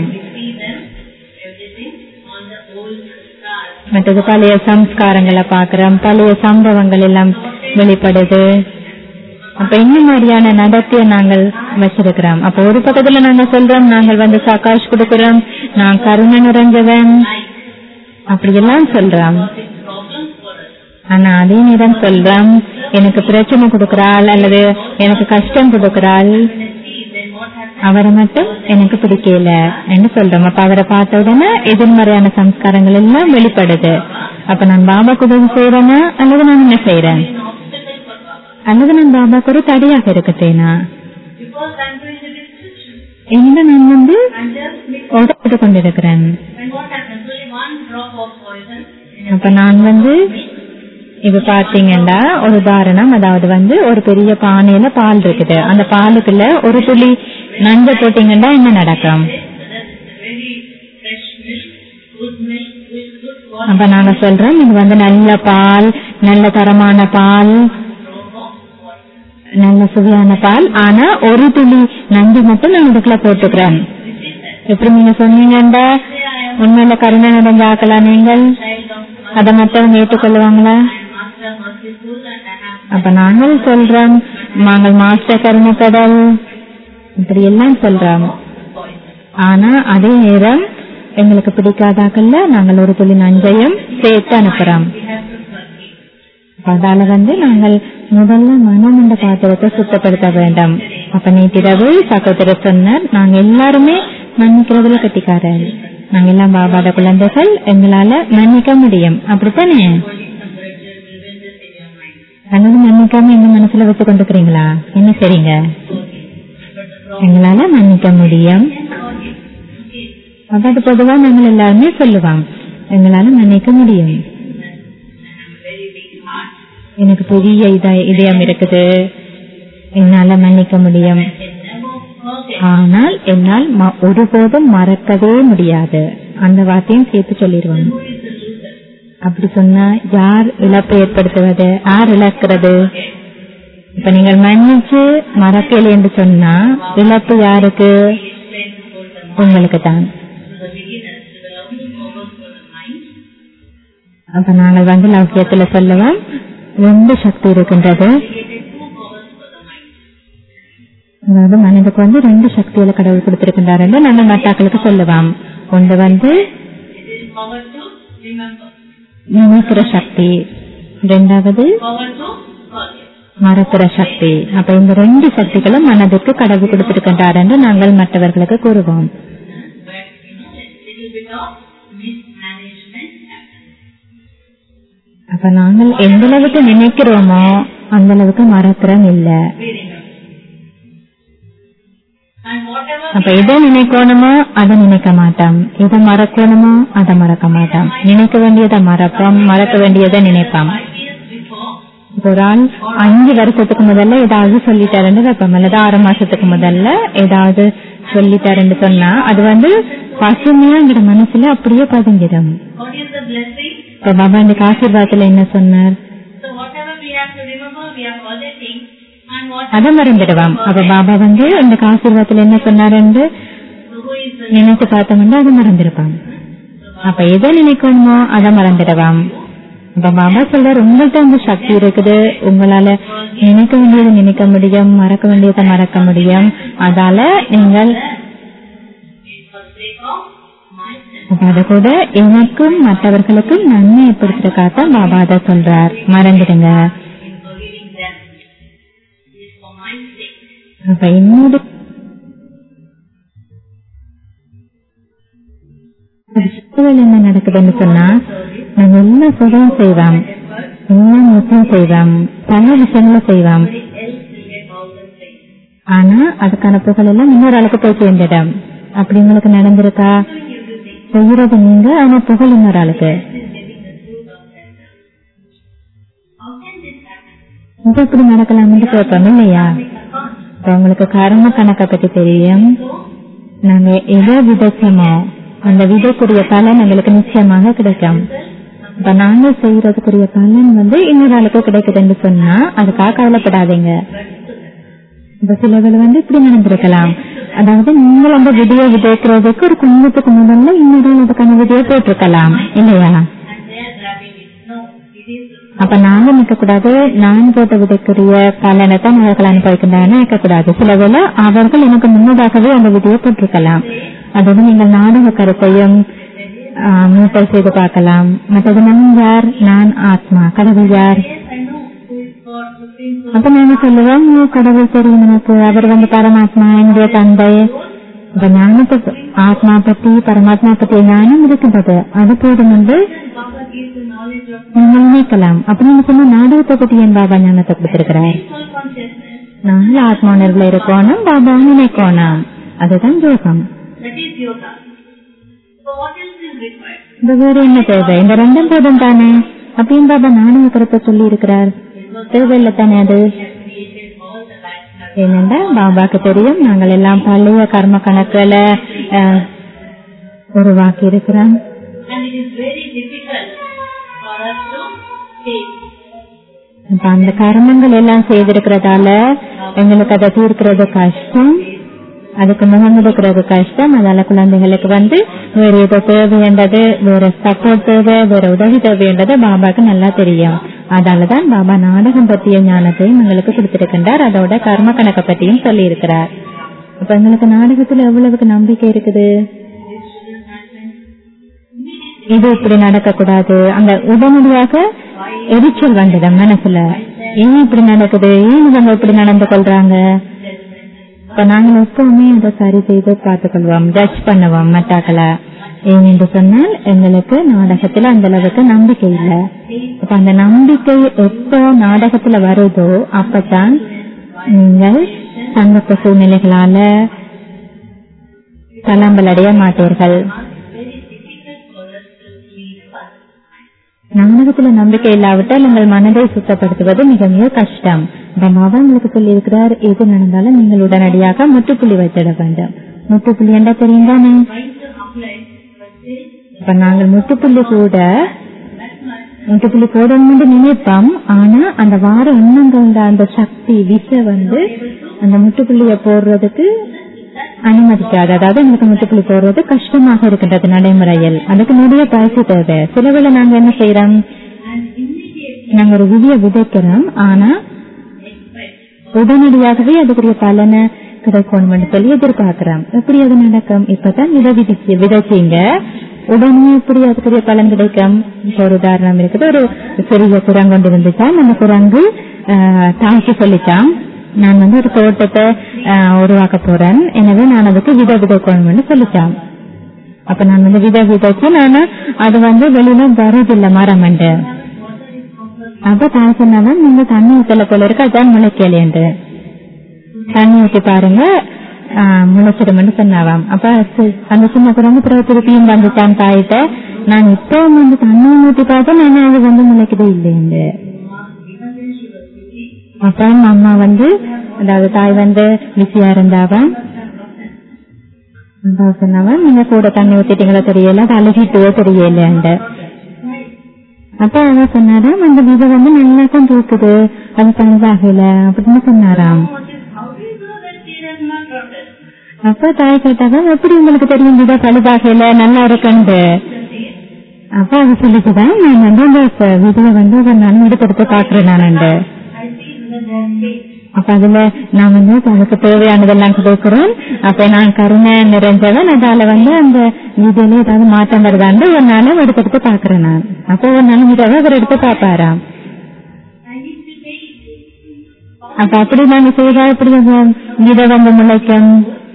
மற்றது பழைய சம்ஸ்காரங்களை பாக்குறோம், பழைய சம்பவங்கள் எல்லாம் வெளிப்படுது. அப்ப இந்த மாதிரியான நடத்திய நாங்கள் வச்சிருக்கிறோம். அப்ப ஒரு பக்கத்துல நாங்க சொல்றோம் நாங்கள் வந்து சகாஷ் கொடுக்கிறோம், நான் கருணை நிறைஞ்சவன் அப்படியெல்லாம் சொல்றோம். ஆனா அதே நேரம் சொல்றோம் எனக்கு பிரச்சனை கொடுக்கறாள் அல்லது எனக்கு கஷ்டம் கொடுக்கறாள், அவரை மட்டும் எனக்கு பிடிக்கல என்று சொல்றோம். அப்ப அவரை பார்த்த உடனே எதிர்மறையான சம்ஸ்காரங்கள் எல்லாம் வெளிப்படுது. அப்ப நான் பாபாக்கு உதவி செய்யறேன்னா அல்லது நான் என்ன செய்யறேன், அல்லது நான் பாபாக்கு ஒரு தடையாக இருக்கட்டேனா, என்ன நான் வந்து ஓடப்பட்டு கொண்டிருக்கிறேன். அப்ப நான் வந்து இப்ப பாத்தீங்கன்னா ஒரு உதாரணம், அதாவது வந்து ஒரு பெரிய பானையில பால் இருக்குது, அந்த பாலுக்குள்ள ஒரு துளி நஞ்ச போட்டீங்கன்னா என்ன நடக்கும்? அப்ப நாங்க சொல்றோம் இது வந்து நல்ல பால், நல்ல தரமான பால், நல்ல சுவையான பால், ஆனா ஒரு துளி நஞ்சு மட்டும் நான் இதுக்குள்ள போட்டுக்கிறேன். எப்படி நீங்க சொன்னீங்கண்டா உண்மையில கருணை நடந்தாக்கலாம், நீங்கள் அதை மற்றவங்க ஏற்றுக்கொள்ளுவாங்களா? அப்ப நாங்கள் சொல்றோம் நாங்கள் மாஸ்டர் கருணை கடல் இப்படி எல்லாம் சொல்றோம். ஆனா அதே நேரம் எங்களுக்கு பிடிக்காதாக்கல்ல நாங்கள் ஒரு துளி நஞ்சையும் சேர்த்து அனுப்புறோம். அதால வந்து நாங்கள் முதல்ல மனம் என்ற பாத்திரத்தை சுத்தப்படுத்த வேண்டும். அப்ப நேற்றிரவு சகோதரர் சொன்னார் நாங்க எல்லாருமே மன்னிக்கிறதுல கட்டிக்காரர், நாங்க எல்லாம் பாபாட குழந்தைகள், எங்களால மன்னிக்க முடியும். அப்படித்தானே? அல்லது மன்னிக்காம எங்க மனசுல வச்சு கொண்டுக்கிறீங்களா? என்ன சரிங்க, எங்களால மன்னிக்க முடியும். அதாவது பொதுவா நாங்கள் எல்லாருமே சொல்லுவோம் எங்களால மன்னிக்க முடியும், எனக்கு பெரிய இதயம் இருக்குது, என்னால மன்னிக்க முடியும். ஆனால் என்னால் ஒருபோதும் மறக்கவே முடியாது, அந்த வார்த்தையும் சேர்த்து சொல்லிடுவாங்க. அப்படி சொன்னா யார் இழப்பை ஏற்படுத்துவது, யார் இழக்கிறது? இப்ப நீங்கள் மன்னிச்சு மறக்கல என்று சொன்னா இழப்பு யாருக்கு? உங்களுக்கு தான். அப்ப நாங்கள் வந்து லௌக்கியத்துல சொல்லுவோம் ரெண்டு சக்தி இருக்கின்றது. அதாவது மனிதனுக்கு வந்து ரெண்டு சக்தியில கடவுள் கொடுத்திருக்கின்றார் என்று நாங்கள் மட்டாக்களுக்கு சொல்லுவோம். ஒன்று வந்து நினைக்கிற சக்தி, இரண்டாவது மறக்கிற சக்தி. அப்ப இந்த ரெண்டு சக்திகளும் மனதிற்கு கடவுள் கொடுத்திருக்கின்றார் என்று நாங்கள் மற்றவர்களுக்கு கூறுவோம். அப்ப நாங்கள் எந்த அளவுக்கு நினைக்கிறோமோ அந்த அளவுக்கு மறக்கிறோம் இல்ல. அப்ப எதை நினைக்கணுமோ அதை நினைக்க மாட்டோம், எதை மறக்கணுமோ அதை மறக்க மாட்டோம். நினைக்க வேண்டியதை மறப்போம், மறக்க வேண்டியதை நினைப்போம். ஒரு ஆள் அஞ்சு வருஷத்துக்கு முதல்ல ஏதாவது சொல்லிட்டாருன்னு வைப்போம், அல்லது ஆறு மாசத்துக்கு முதல்ல ஏதாவது சொல்லிட்டாருன்னு சொன்னா அது வந்து பசுமையா எங்க மனசுல அப்படியே பதிஞ்சிடும். இப்ப பாபா இந்த ஆசீர்வாதத்துல என்ன சொன்னார் அதை மறந்துடுவான். அப்ப பாபா வந்து இந்த ஆசீர்வாதத்துல என்ன சொன்னாரு நினைச்சு பார்த்தோம்னா அதை மறந்துடுவான். அப்ப எதை நினைக்கணுமோ அதை மறந்துடுவான். அப்ப பாபா சொல்றாரு உங்கள்கிட்ட அந்த சக்தி இருக்குது, உங்களால நினைக்க வேண்டியதை நினைக்க முடியும், மறக்க வேண்டியதை மறக்க முடியும். அதால நீங்கள் அத கூட எனக்கும் மற்றவர்களுக்கும் நன்மை ஏற்படுத்துறதுக்காக பாபா அதை சொல்றார், மறந்துடுங்க. அப்ப என்னோட என்ன நடக்குதுன்னு சொன்னா நாங்க எல்லா சுகம் செய்வோம், எல்லா முத்தம் செய்வோம், பல விஷயங்கள செய்வோம். ஆனா அதுக்கான புகழ் எல்லாம் இன்னொரு ஆளுக்கு போய் சேர்ந்துடும். அப்படி உங்களுக்கு நடந்திருக்கா? செய்யறது நீங்க, ஆனா புகழ் இன்னொரு ஆளுக்கு. இது எப்படி நடக்கலாம்னு கேட்போம் இல்லையா? உங்களுக்கு கர்ம கணக்கை பத்தி தெரியும். நாங்க எதை விதைச்சோமோ அந்த விதைக்குரிய பலன் எங்களுக்கு நிச்சயமாக கிடைக்கும். இப்ப நாங்க செய்யறதுக்குரிய பலன் வந்து இன்னொரு ஆளுக்கு கிடைக்குதுன்னு சொன்னா அதுக்காக கவலைப்படாதீங்க. இப்ப சிலர்கள் வந்து இப்படி நடந்திருக்கலாம், அதாவது நீங்கள் அந்த விதியை விதைக்கிறதுக்கு ஒரு குடும்பத்துக்கு முதல்ல இன்னொரு அதுக்கான விதியை போட்டிருக்கலாம் இல்லையா? அப்ப நாங்க நிக்க கூடாது, நான் போட்ட விதைக்குரிய பலனை தான் அவர்கள் அனுபவிக்கின்றன இருக்கக்கூடாது. சில வேளை அவர்கள் எனக்கு முன்னதாகவே அந்த விதியை போட்டிருக்கலாம். அதோட நீங்கள் நாடக கருத்தையும் மூட்டை செய்து பார்க்கலாம். மற்றது நான் யார், நான் ஆத்மா, கடவுள் யார். அப்ப நாங்க சொல்லுவோம் கடவுள் தெரியும் எனக்கு, அவர் வந்து பரமாத்மா, என்னுடைய தந்தை. இப்ப ஞானத்தை ஆத்மா பத்தி பரமாத்மா பத்தி ஞானம் இருக்கின்றது, அது போதும் என்று நீங்கள் நினைக்கலாம். அப்ப நீங்க சொன்ன நாடகத்தை பத்தி என் பாபா ஞானத்தை கொடுத்திருக்கிறார். நாங்கள் ஆத்மா உணர்வுல இருக்கணும், பாபா நினைக்கணும், அதுதான் யோகம். இந்த வேறு என்ன தேவை? இந்த ரெண்டும் போதும் தானே அப்படின்னு பாபா நானும் கருத்தை சொல்லி இருக்கிறார். தேவையில்லை தானே அது? ஏனென்றா பாபாக்கு தெரியும் நாங்கள் எல்லாம் பழைய கர்ம கணக்குல உருவாக்கி இருக்கிறோம். அந்த கர்மங்கள் எல்லாம் செய்திருக்கிறதால எங்களுக்கு அதை தீர்க்கிறது கஷ்டம், அதுக்கு முகம் கொடுக்கறது கஷ்டம். அதால குழந்தைகளுக்கு வந்து வேற ஏதோ தேவைன்றது, வேற சப்போர்ட் தேவை, வேற உதவி தேவைன்றது பாபாக்கு நல்லா தெரியும். அதாலதான் பாபா நாடகம் பற்றிய ஞானத்தையும் எங்களுக்கு கொடுத்திருக்கின்றார், அதோட கர்ம கணக்கை பற்றியும் சொல்லி இருக்கிறார். இப்ப எங்களுக்கு நாடகத்துல எவ்வளவுக்கு நம்பிக்கை இருக்குது, இது இப்படி நடக்க கூடாது. அந்த உடனடியாக எரிச்சல் வந்துடும் மனசுல, ஏன் இப்படி நடக்குது, ஏன் இவங்க இப்படி நடந்து கொள்றாங்க. இப்ப நாங்கள் எப்பவுமே அதை சரி செய்து பார்த்துக்கொள்வோம், ஜட்ஜ் பண்ணுவோம் மட்டாக்களை. ஏன் என்று சொன்னால் எங்களுக்கு நாடகத்துல அந்த அளவுக்கு நம்பிக்கை இல்லை. அப்ப அந்த நம்பிக்கை எப்ப நாடகத்துல வருதோ அப்பதான் நீங்கள் சந்தர்ப்ப சூழ்நிலைகளால தளம்பல் அடைய மாட்டீர்கள். நாடகத்துல நம்பிக்கை இல்லாவிட்டால் உங்கள் மனதை சுத்தப்படுத்துவது மிக மிக கஷ்டம். பாபா உங்களுக்கு சொல்லி இருக்கிறார், எது நடந்தாலும் நீங்கள் உடனடியாக முற்றுப்புள்ளி வைத்திட வேண்டும். முற்றுப்புள்ளி என்றா தெரியும் தானே? இப்ப நாங்கள் முற்றுப்புள்ளி கூட முற்றுப்புள்ளி போடணும்னு நினைப்போம், ஆனா அந்த வார எண்ணங்களோட அந்த சக்தி விச வந்து அந்த முற்றுப்புள்ளிய போடுறதுக்கு அனுமதிக்காது. அதாவது எங்களுக்கு முற்றுப்புள்ளி போடுறது கஷ்டமாக இருக்கின்றது நடைமுறையில், அதுக்கு நிறைய பயிற்சி தேவை. சில வேளை நாங்க என்ன செய்யறோம், நாங்க ஒரு விதியை விதைக்கிறோம், ஆனா உடனடியாகவே அதுக்குரிய பலனை கிடைக்கணும் சொல்லி எதிர்பார்க்கிறோம். எப்படி அது நடக்கும்? இப்பதான் விதை விதிச்சு விதைச்சிங்க, உடனே எப்படி அதுக்குரிய பலன் கிடைக்கும்? ஒரு உதாரணம் இருக்குது, ஒரு சிறிய குரங்கு கொண்டு இருந்துச்சான். அந்த குரங்கு தாய்க்கு சொல்லிச்சான், நான் வந்து ஒரு தோட்டத்தை உருவாக்க போறேன், எனவே நான் அதுக்கு விதை விதைக்கணும்னு சொல்லிச்சான். அப்ப நான் வந்து விதை விதைச்சு நானு அது வந்து வெளியில வருதில்லை மரம். அப்ப தாய் சொன்னாலும் நீங்க தண்ணி ஊத்தல போல இருக்கு, அதான் முளைக்கலையண்டு, தண்ணி ஊற்றி பாருங்க முளைச்சிடும்னு சொன்னாவாம். அப்ப அந்த சின்ன குரங்கு பிறகு திருப்பியும் வந்துட்டான் தாயிட்ட, நான் இப்போ வந்து தண்ணி ஊற்றி பார்த்தா நான் அது வந்து முளைக்கவே இல்லைண்டு. அப்ப அம்மா வந்து அதாவது தாய் வந்து பிஸியா இருந்தாவான், சொன்னாவன் நீங்க கூட தண்ணி ஊத்திட்டீங்களோ தெரியல, அது அழுகிட்டுவோ தெரியல. அப்ப அவன் சொன்னாராம், அந்த விதை வந்து நல்லா தான் தூக்குது, அது பழுதாகல அப்படின்னு சொன்னாராம். அப்ப தாய் கேட்டாங்க, எப்படி உங்களுக்கு தெரியும் விதை பழுதாகல நல்லா இருக்குண்டு? அப்ப அது சொல்லிட்டுதான், நான் வந்து அந்த விதையை வந்து ஒரு நாள் எடுத்து பாக்குறேன் நான். அப்ப அதுல நான் வந்து அதுக்கு தேவையானதெல்லாம் கொடுக்கிறேன். அப்ப நான் கருணை நிறைஞ்சவன், அதால வந்து அந்த விதையில ஏதாவது மாற்றம் வருதான்னு ஒரு நாளும் எடுத்து பாக்குறேன் நான். அப்ப ஒரு நாள் விதவை அவர் எடுத்து பாப்பாராம். அப்ப அப்படி நாங்க செய்தா எப்படி விதை வந்து முளைக்கும்?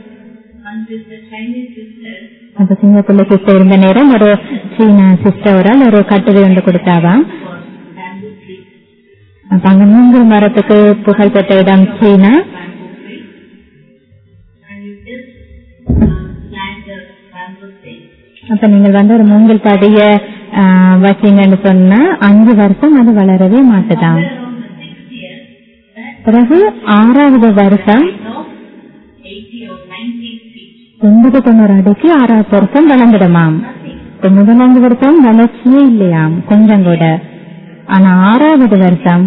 அப்ப சிங்கப்பூர்ல சிஸ்டர் இருந்த நேரம் ஒரு சீனா சிஸ்டரால் ஒரு கட்டுரை வந்து கொடுத்தாவாம். அப்ப அங்க மூங்கில் மரத்துக்கு புகழ் பெற்ற இடம் சீனா. அப்ப நீங்கள் வந்து ஒரு மூங்கில் தடிய வச்சீங்கன்னு சொன்னா அஞ்சு வருஷம் அது வளரவே மாட்டுதான். பிறகு ஆறாவது வருஷம் எண்பது தொண்ணூறு அடிக்கு ஆறாவது வருஷம் வளர்ந்துடுமாம். இப்ப முதல் அஞ்சு வருஷம் வளர்ச்சியே இல்லையாம் கொஞ்சம் கூட. ஆனா ஆறாவது வருஷம்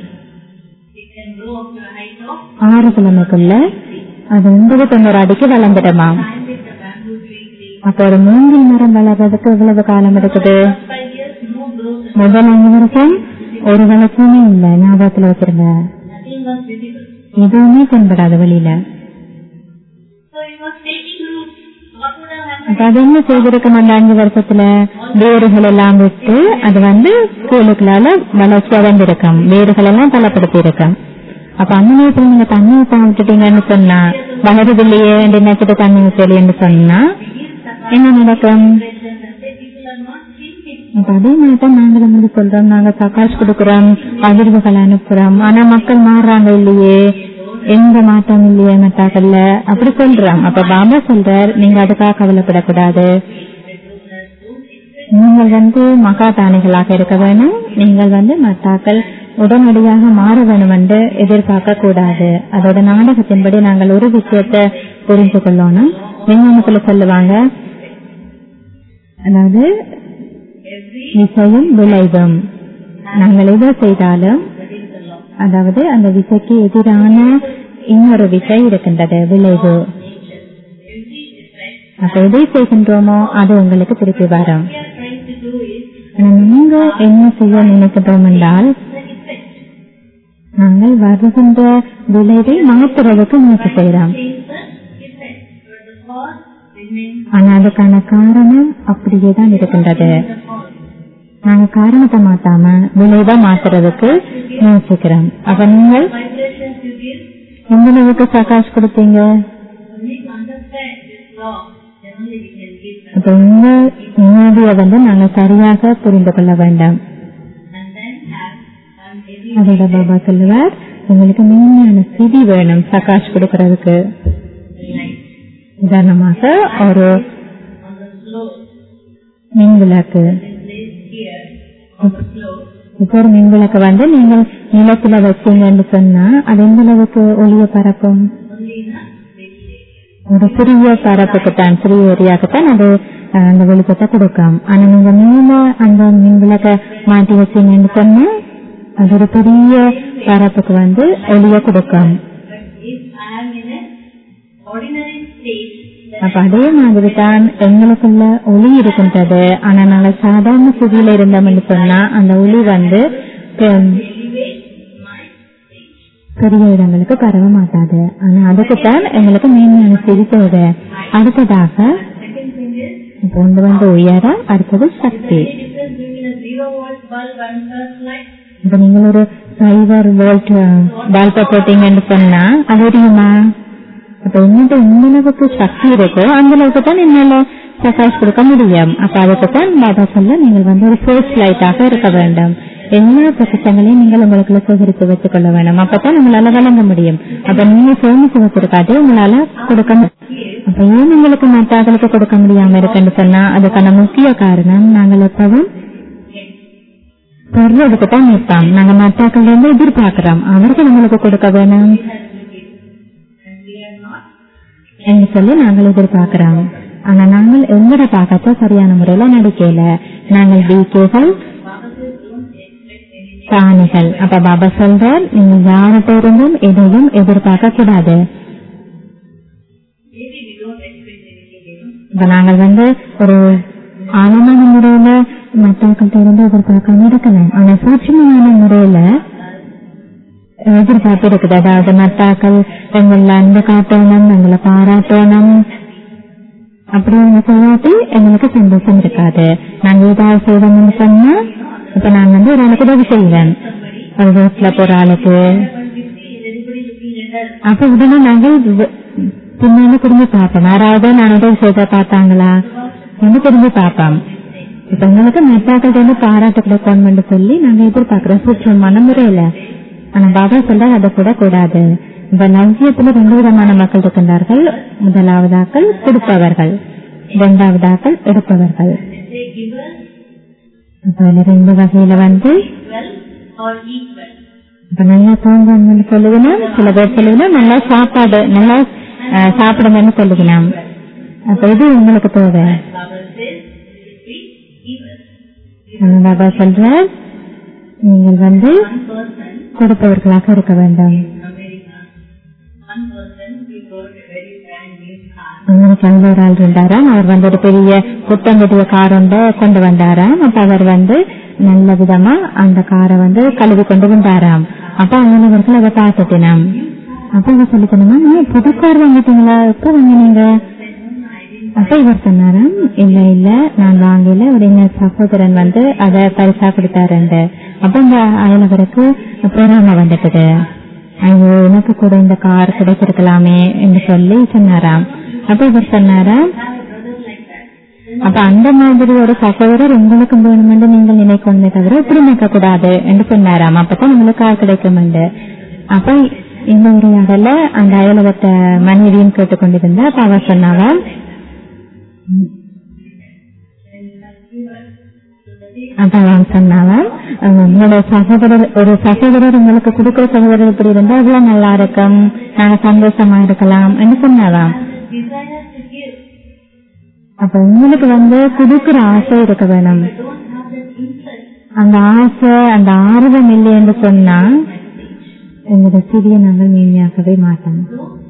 ஆறு கிழமைக்குள்ள அது ஒன்பது தொண்ணூறு அடிக்கு வளர்ந்துடுமாம். அப்ப ஒரு மூங்கில் மரம் வளர்றதுக்கு எவ்வளவு காலம் எடுக்குது? முதல் அஞ்சு வருஷம் ஒரு வளர்ச்சியுமே இல்ல, ஞாபகத்துல வச்சிருங்க. எதுவுமே தென்படாத வெளியில. அது என்ன செய்திருக்கும்? அந்த அஞ்சு வருஷத்துல வேர்கள் எல்லாம் விட்டு அது வந்து ஸ்கூலுக்குள்ளால வளர்ச்சி அடைந்திருக்கும், வேர்கள் எல்லாம் பலப்படுத்தி இருக்கும். அப்ப அந்த நேரத்துல நீங்க தண்ணி ஊற்ற விட்டுட்டீங்கன்னு சொன்னா, வளருதில்லையே நினைச்சிட்டு தண்ணி ஊற்றலைன்னு சொன்னா என்ன நடக்கும்? அதே மாதிரிதான் நாங்களும் வந்து சொல்றோம், நாங்க சகாஷ் கொடுக்கறோம், பகிர்வுகள் அனுப்புறோம், ஆனா மக்கள் மாறுறாங்க இல்லையே, எந்த மாற்றம் இல்லையே மத்தாக்கல்ல அப்படி சொல்றோம். அப்ப பாபா சொல்றார், நீங்க அதுக்காக கவலைப்படக்கூடாது. நீங்கள் வந்து மகாதானிகளாக இருக்க வேணும். நீங்கள் வந்து மத்தாக்கள் உடனடியாக மாற வேணும் என்று எதிர்பார்க்க கூடாது. அதோட நாடகத்தின்படி நாங்கள் ஒரு விஷயத்தை புரிந்து கொள்ளணும். விஞ்ஞானத்துல சொல்லுவாங்க, அதாவது விசையும் விளைவும். நாங்கள் எதை செய்தாலும் அதாவது அந்த விசைக்கு எதிரான இன்னொரு விசை இருக்கின்றது, விளைவு. அப்ப எதை செய்கின்றோமோ அது உங்களுக்கு திருப்பி வரும். நீங்க என்ன செய்ய நினைக்கிறோம் என்றால், நாங்கள் வருகின்ற விளைவை மாற்றுவதற்கு முயற்சி செய்யறோம். ஆனா அதுக்கான காரணம் அப்படியேதான் இருக்கின்றது. நாங்க காரணத்தை மாத்தாம விளைவா மாத்துறதுக்கு முயற்சிக்கிறோம். அப்ப நீங்கள் எந்த அளவுக்கு சகாஷ் கொடுத்தீங்க? அப்ப இந்த நியதியை வந்து நாங்க சரியாக புரிந்து கொள்ள வேண்டாம். அதோட பாபா சொல்லுவார், உங்களுக்கு மென்மையான ஸ்திதி வேணும் சகாஷ் கொடுக்கறதுக்கு. உதாரணமாக ஒரு மின்விளக்கு, இப்போ ஒரு மின்விளக்கு வந்து நீங்கள் நிலத்துல வச்சீங்கன்னு சொன்னா அது எந்த அளவுக்கு ஒளிய பரப்பும்? ஒரு சிறிய பரப்புக்கு தான், சிறிய ஏரியாவுக்குத்தான் அது அந்த வெளிச்சத்தை கொடுக்கும். ஆனா நீங்க மேல அந்த மின்விளக்க மாட்டி வச்சீங்கன்னு சொன்னா அது ஒரு பெரிய பரப்புக்கு வந்து ஒளிய கொடுக்கும். அப்ப அதே மாதிரி தான் எங்களுக்குள்ள ஒளி இருக்கின்றது. ஆனா நாங்க சாதாரண சுதியில இருந்தோம்னு சொன்னா அந்த ஒளி வந்து பெரிய இடங்களுக்கு பரவ மாட்டாது. ஆனா அதுக்குத்தான் எங்களுக்கு மேன்மையான செய்தி தேவை. அடுத்ததாக ஒன்று வந்து உயரம், அடுத்தது சக்தி. இப்ப நீங்கள் ஒரு சைவர் வோல்ட் பல்ப போட்டீங்கன்னு சொன்னா அது எரியுமா? அப்ப என்னது எந்த அளவுக்கு சக்தி இருக்கோ அந்த அளவுக்கு தான் என்னால பிரகாஷ் கொடுக்க முடியும். அப்ப அதுக்குத்தான் பாபா சொல்ல, நீங்கள் வந்து ஒரு ஃபோர்ஸ் லைட்டாக இருக்க வேண்டும். எல்லா பிரச்சனைகளையும் நீங்கள் உங்களுக்கு சேகரித்து வச்சுக் கொள்ள வேண்டும். அப்பதான் உங்களால வழங்க முடியும். அப்ப நீங்க சேமிச்சு வச்சிருக்காது உங்களால கொடுக்க முடியும். அப்ப ஏன் உங்களுக்கு மற்றவர்களுக்கு கொடுக்க முடியாம இருக்குன்னு சொன்னா அதுக்கான முக்கிய காரணம், நாங்கள் எப்பவும் பெறுறதுக்கு தான் நிற்போம். நாங்க மற்றவர்கள் இருந்து எதிர்பார்க்கிறோம் அவர்கள் உங்களுக்கு கொடுக்க வேணும் என்று சொல்லி நாங்கள் எதிர்பார்க்கிறோம். ஆனா நாங்கள் எங்களோட பாக்கத்தை சரியான முறையில நடிக்கல. நாங்கள் பிகேகள் தானிகள். அப்ப பாபா சொல்றார், நீங்க யார்கிட்ட இருந்தும் எதையும் எதிர்பார்க்க கூடாது. இப்ப நாங்கள் வந்து ஒரு ஆழமான முறையில மற்றவர்கள்ட்ட இருந்து எதிர்பார்க்காம இருக்கணும். ஆனா சூட்சமான முறையில எதிர்பார்ப்பு இருக்குது. அதாவது மத்தாக்கள் எங்களை அன்பு காட்டணும், எங்களை பாராட்டணும், அப்படின்னு சொல்லாட்டி எங்களுக்கு சந்தோஷம் இருக்காது. நாங்க ஏதாவது செய்யணும்னு சொன்னா, இப்ப நாங்க வந்து ஒரு ஆளுக்கு உதவி செய்வேன், ஒரு ரோட்ல போற ஆளுக்கு, அப்ப உடனே நாங்கள் பின்னாடி திரும்பி பார்ப்போம், யாராவது நான் உதவி செய்த பார்த்தாங்களா வந்து திரும்பி பார்ப்போம். இப்ப எங்களுக்கு மத்தாக்கள் வந்து பாராட்டு கிடைக்கணும்னு சொல்லி நாங்க எதிர்பார்க்கிறோம் சூட்சமான முறையில. ஆனா பாபா சொல்ற அதை கூட கூடாது. இப்ப நவ்யத்துல ரெண்டு விதமான மக்கள் இருக்கின்றார்கள். முதலாவதாக்கள் கொடுப்பவர்கள், இரண்டாவதாக்கள் எடுப்பவர்கள். ரெண்டு வகையில வந்து இப்ப நல்லா தூங்கணும்னு சொல்லுகணும், சில பேர் சொல்லுகணும் நல்லா சாப்பாடு நல்லா சாப்பிடுங்கன்னு சொல்லுகணும். அப்ப இது உங்களுக்கு தேவை. பாபா சொல்ற நீங்கள் வந்து கொடுப்பவர்களாக இருக்க வேண்டும். அமெரிக்காவில் ஒரு ஆள் இருந்தாராம். அவர் வந்து ஒரு பெரிய புத்தம் பெரிய கார் ஒன்றை கொண்டு வந்தாராம். அப்ப அவர் வந்து நல்ல விதமா அந்த காரை வந்து கழுவி கொண்டு வந்தாராம். அப்ப அவர்கள் அதை பார்த்துட்டினாம். அப்ப இவ சொல்லிக்கணுமா, நீங்க புது கார் வாங்கிட்டீங்களா, எப்ப வாங்கினீங்க? அப்ப இவர் சொன்னாராம், இல்ல இல்ல நான் வாங்கல, ஒரு என்ன சகோதரன் வந்து அதை பரிசா கொடுத்தாரு. அப்ப இந்த அயலவருக்கு பொறாம வந்துட்டது. ஐயோ எனக்கு கூட இந்த கார் கிடைச்சிருக்கலாமே என்று சொல்லி சொன்னாராம். அப்ப இவர் சொன்னாராம், அப்ப அந்த மாதிரி ஒரு சகோதரர் உங்களுக்கு வேணுமென்று நீங்கள் நினைக்கணுமே தவிர இப்படி நினைக்க கூடாது என்று சொன்னாராம். அப்பதான் உங்களுக்கு கார் கிடைக்கும். அப்ப இந்த ஒரு இடல அந்த அயலவத்த மனைவியும் கேட்டுக்கொண்டிருந்தா. அப்ப அவர் சொன்னாவா, அப்ப அவன் சொன்னாவா, உங்களோட சகோதரர் ஒரு சகோதரர் உங்களுக்கு கொடுக்கிற சகோதரர் இப்படி இருந்தா அவ்வளவு நல்லா இருக்கும், நாங்க சந்தோஷமா இருக்கலாம் என்று சொன்னாவாம். அப்ப உங்களுக்கு வந்து கொடுக்கிற ஆசை இருக்க வேணும். அந்த ஆசை அந்த ஆர்வம் இல்லை என்று சொன்னா எங்களோட சிறிய நாங்கள் மேன்மையாக்கவே மாட்டோம்.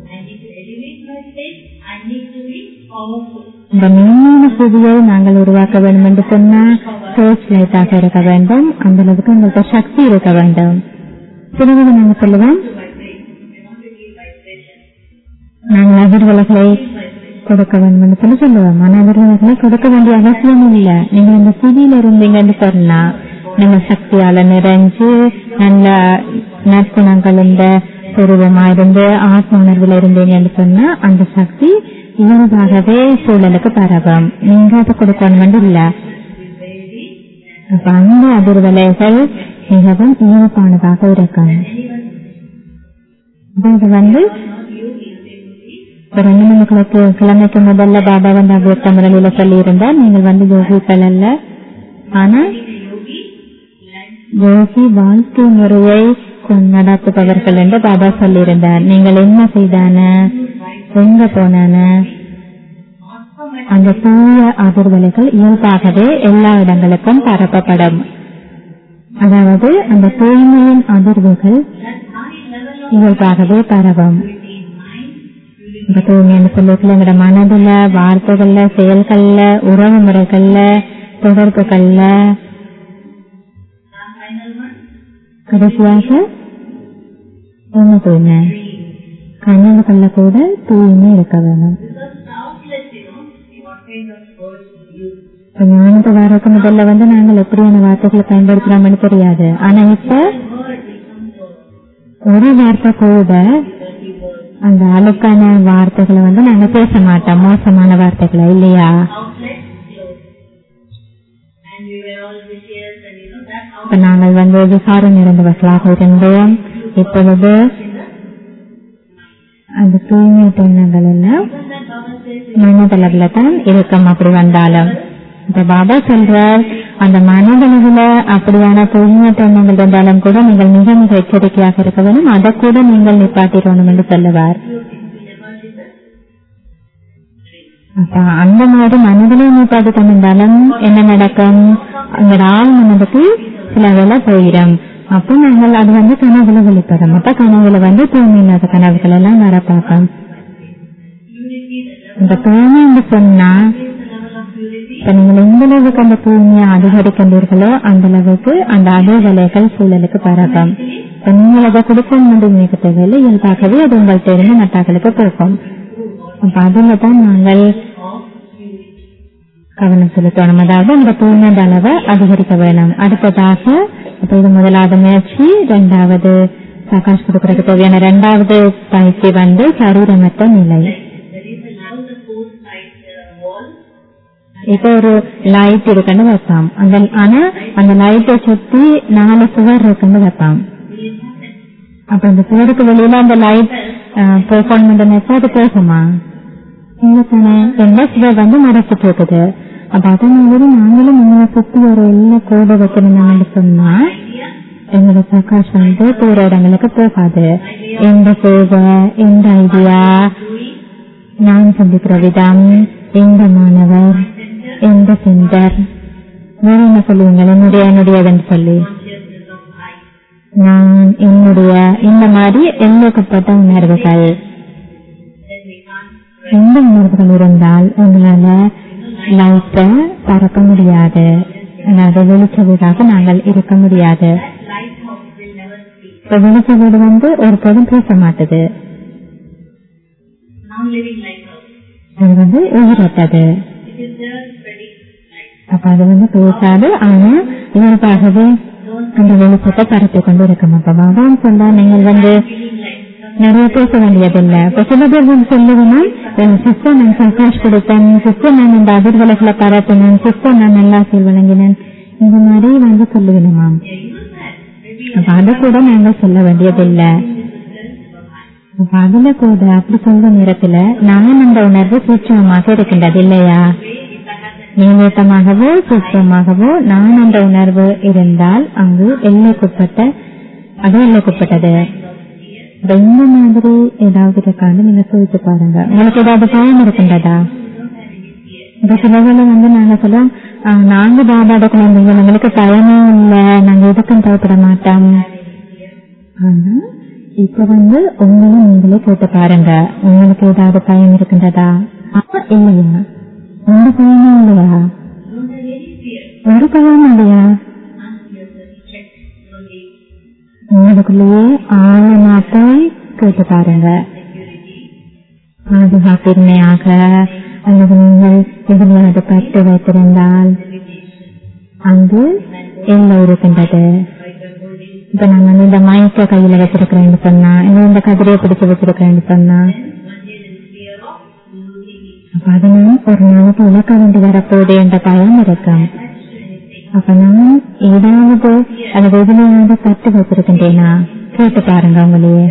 இந்த மேன்மையான சிறியை நாங்கள் உருவாக்க வேண்டும் என்று சொன்னா சோர்ஸ் லைட்டாக இருக்க வேண்டும். அந்த அளவுக்கு எங்களுக்கு சக்தி இருக்க வேண்டும். சிறிது நாங்கள் சொல்லுவோம், நாங்கள் அதிர்வலைகளை கொடுக்க வேண்டும் என்று சொல்லி சொல்லுவோம். ஆனா அதிர்வலைகளை கொடுக்க வேண்டிய அவசியம் இல்லை. நீங்க இந்த சிறியில இருந்தீங்கன்னு சொன்னா நம்ம சக்தியால நிறைஞ்சு நல்ல நற்குணங்கள் இந்த சுரூபமா இருந்து ஆத்ம உணர்வுல இருந்தீங்கன்னு சொன்னா அந்த சக்தி இயல்பாகவே சூழலுக்கு பரவும். நீங்க அதை கொடுக்கணும் இல்ல. அப்ப அந்த அதிர்வலைகள் மிகவும் இயல்பானதாக இருக்கும். இது வந்து ஒரு ரெண்டு மணிக்கு கிழமைக்கு முதல்ல பாபா வந்து அவ்வளவு முறையில சொல்லி இருந்தார், நீங்கள் வந்து யோகிகள் அல்ல, ஆனா யோகி வாழ்க்கை முறையை நடத்துபவர்கள் என்று பாபா சொல்லியிருந்தார். நீங்கள் என்ன செய்தான, எங்க போனான, அந்த தூய அதிர்வலைகள் இயல்பாகவே எல்லா இடங்களுக்கும் பரப்பப்படும். அதாவது அந்த தூய்மையின் அதிர்வுகள் இயல்பாகவே பரவும். இந்த தூய்மையான சொல்லுக்குள்ள எங்களோட மனதுல, வார்த்தைகள்ல, செயல்கள்ல, உறவு முறைகள்ல, தொடர்புகள்ல, கடைசியாக என்ன தூய்மை கனவுகள்ல கூட தூய்மை இருக்க வேணும். ஞானத்தை வர்றதுக்கு முதல்ல வந்து நாங்கள் எப்படியான வார்த்தைகளை பயன்படுத்துறோம்னு தெரியாது. ஆனா இப்ப ஒரு வார்த்தை கூட அந்த அழுக்கான வார்த்தைகளை வந்து நாங்க பேச மாட்டோம், மோசமான வார்த்தைகளை இல்லையா. இப்ப நாங்கள் வந்து விசாரம் நிறைந்தவர்களாக இருந்தோம். இப்பொழுது அந்த தூய்மை எண்ணங்கள் எல்லாம் மனதளவுல தான் இருக்கும். அப்படி வந்தாலும் இப்ப பாபா சொல்றார், அந்த மனதளவுல அப்படியான தூய்மை எண்ணங்கள் இருந்தாலும் கூட நீங்கள் மிக மிக எச்சரிக்கையாக இருக்க வேண்டும். அதை கூட நீங்கள் நிப்பாட்டிடணும் என்று சொல்லுவார். அப்ப அந்த மாதிரி மனதிலே நிப்பாட்டி கொண்டிருந்தாலும் என்ன நடக்கும், அந்த ஆள் மனதுக்கு சில வேலை போயிடும். அப்ப நாங்கள் அது வந்து கனவுல வெளிப்படும். அப்ப கனவுல வந்து தூய்மை இல்லாத கனவுகள் எல்லாம் வர பார்க்கும். இந்த தூய்மை என்று சொன்னா இப்ப நீங்கள் எந்த அளவுக்கு அந்த தூய்மையை அதிகரிக்கின்றீர்களோ அந்த அளவுக்கு அந்த அதிர்வலைகள் சூழலுக்கு பரவும். இப்ப நீங்கள் அதை கொடுக்கணும் என்று நினைக்க தேவையில்லை, இயல்பாகவே அது உங்கள்கிட்ட இருந்து மற்றவர்களுக்கு போகும். அப்ப அதுல தான் நாங்கள் கவனம் செலுத்தணும். அதாவது அந்த தூய்மை அளவை அதிகரிக்க வேணும். அடுத்ததாக இப்ப இது முதலாவது முயற்சி. இரண்டாவது பிரகாஷ் கொடுக்கறதுக்கு தேவையான இரண்டாவது பயிற்சி வந்து சரீரமற்ற நிலை. இப்ப ஒரு லைட் இருக்குன்னு வைப்பான், அந்த ஆனா அந்த லைட்டை சுத்தி நாலு சுவர் இருக்குன்னு வைப்பான். அப்ப அந்த சுவருக்கு வெளியில அந்த லைட் போகணும் அது போகுமா இல்ல தானே, எந்த சுவர் வந்து மறைச்சிட்டு இருக்குது. அப்ப அதனால நாங்களும் உங்களை சுத்தி ஒரு எல்லா கோடை வைக்கணும்னு சொன்னா எங்களோட பிரகாஷ் வந்து போற இடங்களுக்கு போகாது. எந்த சேவை, எந்த ஐடியா, நான் சந்திக்கிற விதம், எந்த மாணவர், எந்த சென்டர், வேற என்ன சொல்லுவீங்க? என்னுடைய என்னுடையதுன்னு சொல்லி நான் என்னுடைய இந்த மாதிரி எல்லைக்குட்பட்ட உணர்வுகள் எந்த உணர்வுகள் இருந்தால் உங்களால லைஃப்பை பறக்க முடியாது, அதாவது வெளிச்ச வீடாக நாங்கள் இருக்க முடியாது. இப்ப வெளிச்ச வீடு வந்து ஒரு பொருள் பேச மாட்டுது, அது வந்து எதிரட்டது. அப்ப அது வந்து பேசாது, ஆனா இயல்பாகவே அந்த வெளிச்சத்தை பரப்பி கொண்டு இருக்கணும். அப்ப பாபான்னு சொன்னா நீங்கள் வந்து நிறைய பேச வேண்டியதில்லை. இப்ப சில பேர் வந்து சொல்லுவேன்னா, சிஸ்டர் நான் சர்க்காஷ் கொடுத்தேன், சிஸ்டர் நான் இந்த அதிர்வலைகளை பரப்பினேன், சிஸ்டர் நான் நல்லா சொல் வழங்கினேன், இந்த மாதிரி வந்து சொல்லுவேணுமாம். அப்ப அதை கூட நாங்கள் சொல்ல வேண்டியதில்லை. அப்ப அதுல கூட அப்படி சொல்ற நேரத்துல நான் அந்த உணர்வு சூட்சமாக இருக்கின்றது இல்லையா? மேலோட்டமாகவோ சூட்சமாகவோ நான் அந்த உணர்வு இருந்தால் அங்கு எல்லைக்குட்பட்ட அது எல்லைக்குட்பட்டது. இந்த மாதிரி ஏதாவது இருக்கான்னு நீங்க சொல்லிட்டு பாருங்க. உங்களுக்கு ஏதாவது பயம் இருக்கின்றதா? இந்த சிலவர்களை வந்து நாங்க சொல்லுவோம், நாங்க பாபாட குழந்தைங்க, எங்களுக்கு பயமும் இல்லை, நாங்க எதுக்கும் பயப்பட மாட்டோம். ஆனா இப்ப வந்து உங்களும் நீங்களே கேட்டு பாருங்க, உங்களுக்கு ஏதாவது பயம் இருக்கின்றதா? இல்லையா? எந்த பயமும் இல்லையா? ஒரு பயமும் இல்லையா? உங்களுக்குள்ளேயே ஆழமாக கேட்டு பாருங்க. பாதுகாப்பின்மையாக அல்லது நீங்கள் எதிர்த்து பட்டு வைத்திருந்தால் அங்கு எல்லை இருக்கின்றது. இப்ப நாங்க இந்த மயக்க கையில வச்சிருக்கிறேன்னு சொன்னா, இந்த கதிரையை பிடிச்சு வச்சிருக்கிறேன்னு சொன்னா, அப்ப அதனால ஒரு நாளைக்கு இலக்க வேண்டி வரப்போது என்ற பயம் இருக்கும். அப்ப நான் ஏதாவது அல்லது எதிலையாவது தட்டு வச்சிருக்கின்றேனா கேட்டு பாருங்க. உங்களையே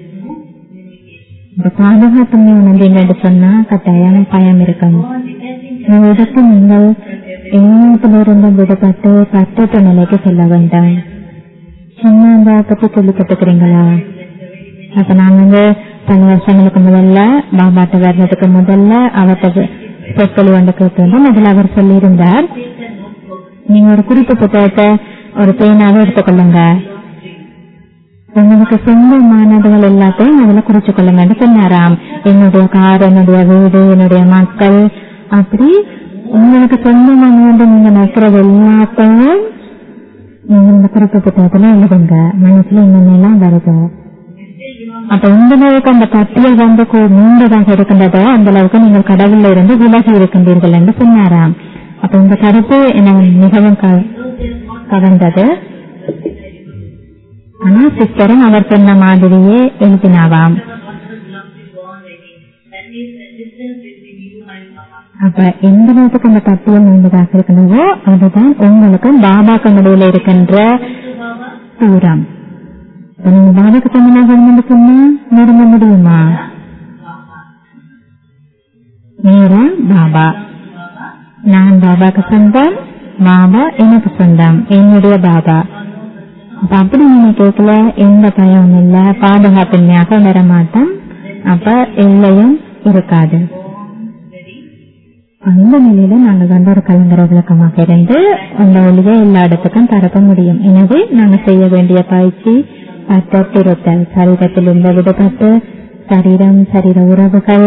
இந்த பாதுகாப்பு உணர்ந்தீங்கன்னு சொன்னா கட்டாயம் பயம் இருக்கும். இதற்கு நீங்கள் எண்ணத்திலிருந்து விடுபட்டு பட்டற்ற நிலைக்கு செல்ல வேண்டாம். சின்ன பத்தி சொல்லி கட்டுக்கிறீங்களா? அப்ப நான் வந்து பல வருஷங்களுக்கு முதல்ல பாபாட்ட வர்றதுக்கு முதல்ல அவர்கிட்ட சொற்கள் வந்து கேட்டு முதல்ல அவர் சொல்லி இருந்தார், நீங்க ஒரு குறிப்பு புத்தகத்தை ஒரு பேனாவை எடுத்துக்கொள்ளுங்க, உங்களுக்கு சொந்தமானதுகள் எல்லாத்தையும் அதுல குறிச்சு கொள்ளுங்க சொன்னாராம். என்னுடைய கார், என்னுடைய வீடு, என்னுடைய மக்கள், அப்படி உங்களுக்கு சொந்தமானது நீங்க நினைக்கிறது எல்லாத்தையும் நீங்க இந்த குறிப்பு புத்தகத்துல எழுதுங்க. மனசுல என்னென்னலாம் வருது. அப்ப இந்த அளவுக்கு அந்த பட்டியல் வந்து நீண்டதாக இருக்கின்றதோ அந்த அளவுக்கு நீங்கள் கடவுள்ல இருந்து விலகி இருக்கின்றீர்கள் என்று சொன்னாராம். அப்ப இந்த கருத்து எனக்கு மிகவும் கவர்ந்தது. ஆனா சிஸ்டரும் அவர் சொன்ன மாதிரியே எழுதினாவாம். அப்ப எந்த அளவுக்கு அந்த பட்டியல் நீண்டதாக இருக்கின்றதோ அதுதான் உங்களுக்கு பாபாக்கு நடுவில் இருக்கின்ற தூரம். நீங்க பாபாக்கு சொன்னாங்க சொன்னா நெருங்க முடியுமா? நேரா பாபா, நான் பாபாக்கு சொந்தம், பாபா எனக்கு சொந்தம், என்னுடைய பாபா. அப்ப அப்படி நீங்க கேட்கல, எந்த பயம் இல்ல, பாதுகாப்பின்மையாக உணர மாட்டோம். அப்ப எல்லையும் இருக்காது. அந்த நிலையில நாங்கள் வந்து ஒரு கலங்கர விளக்கமாக இருந்து அந்த ஒளியை எல்லா இடத்துக்கும் பரப்ப முடியும். எனவே நாங்க செய்ய வேண்டிய பயிற்சி பட்டிருத்தல், சரீரத்தில் உள்ள விடுபட்டு சரீரம், சரீர உறவுகள்,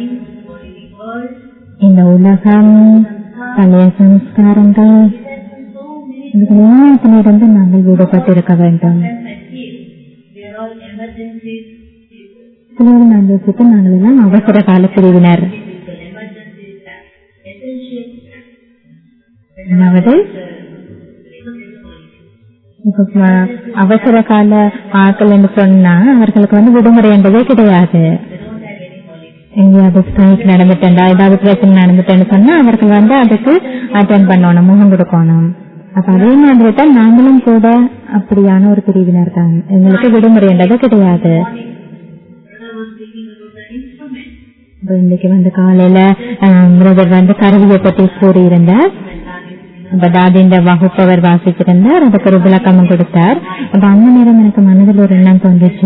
இந்த உலகம், பழைய சம்ஸ்காரங்கள், எல்லாத்திலிருந்து நாங்கள் விடுபட்டிருக்க வேண்டும். சிலர் நாங்கள் வச்சுட்டு நாங்கள் எல்லாம் அவசர கால பிரிவினர், அதாவது அவசர கால ஆட்கள் என்று சொன்னா அவர்களுக்கு வந்து விடுமுறை என்பதே கிடையாது. எங்கேயாவது ஸ்ட்ரைக் நடந்துட்டா, ஏதாவது பிரச்சனை நடந்துட்டேன்னு சொன்னா அவர்கள் வந்து அதுக்கு அட்டென்ட் பண்ணணும், முகம் கொடுக்கணும். அப்ப அதே மாதிரி தான் நாங்களும் கூட அப்படியான ஒரு பிரிவினர் தான். எங்களுக்கு விடுமுறை என்றது கிடையாது. இன்னைக்கு வந்து காலையில பிரதர் வந்து கருவியை பற்றி கூறியிருந்தார். தாதிந்த வகுப்பு அவர் வாசிச்சிருந்தார், அதுக்கு ஒரு விளக்கமும் கொடுத்தார். அப்ப அந்த நேரம் எனக்கு மனதில் ஒரு எண்ணம் தோன்றுச்சு,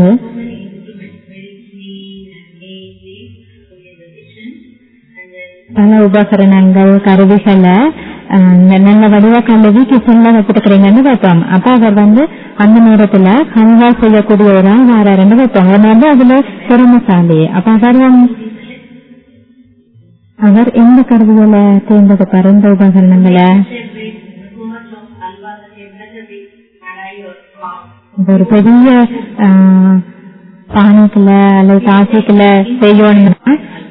பல உபகரணங்கள் கருவிகளை நல்ல வடிவா கழுவி கிச்சன்ல வச்சிருக்கிறீங்கன்னு வைப்போம். அப்ப அவர் வந்து அந்த நேரத்துல ஹல்வா செய்யக்கூடிய ஒரு ஆள் வாராருன்னு வைப்போம். அவர் வந்து அதுல திறமைசாலி. அப்ப அவர் அவர் எந்த கருவிகளை தேர்ந்தெடுப்பார், எந்த உபகரணங்களை? ஒரு பெரிய பானைக்குள்ள அல்லது தாசிக்குள்ள செய்யணும்னா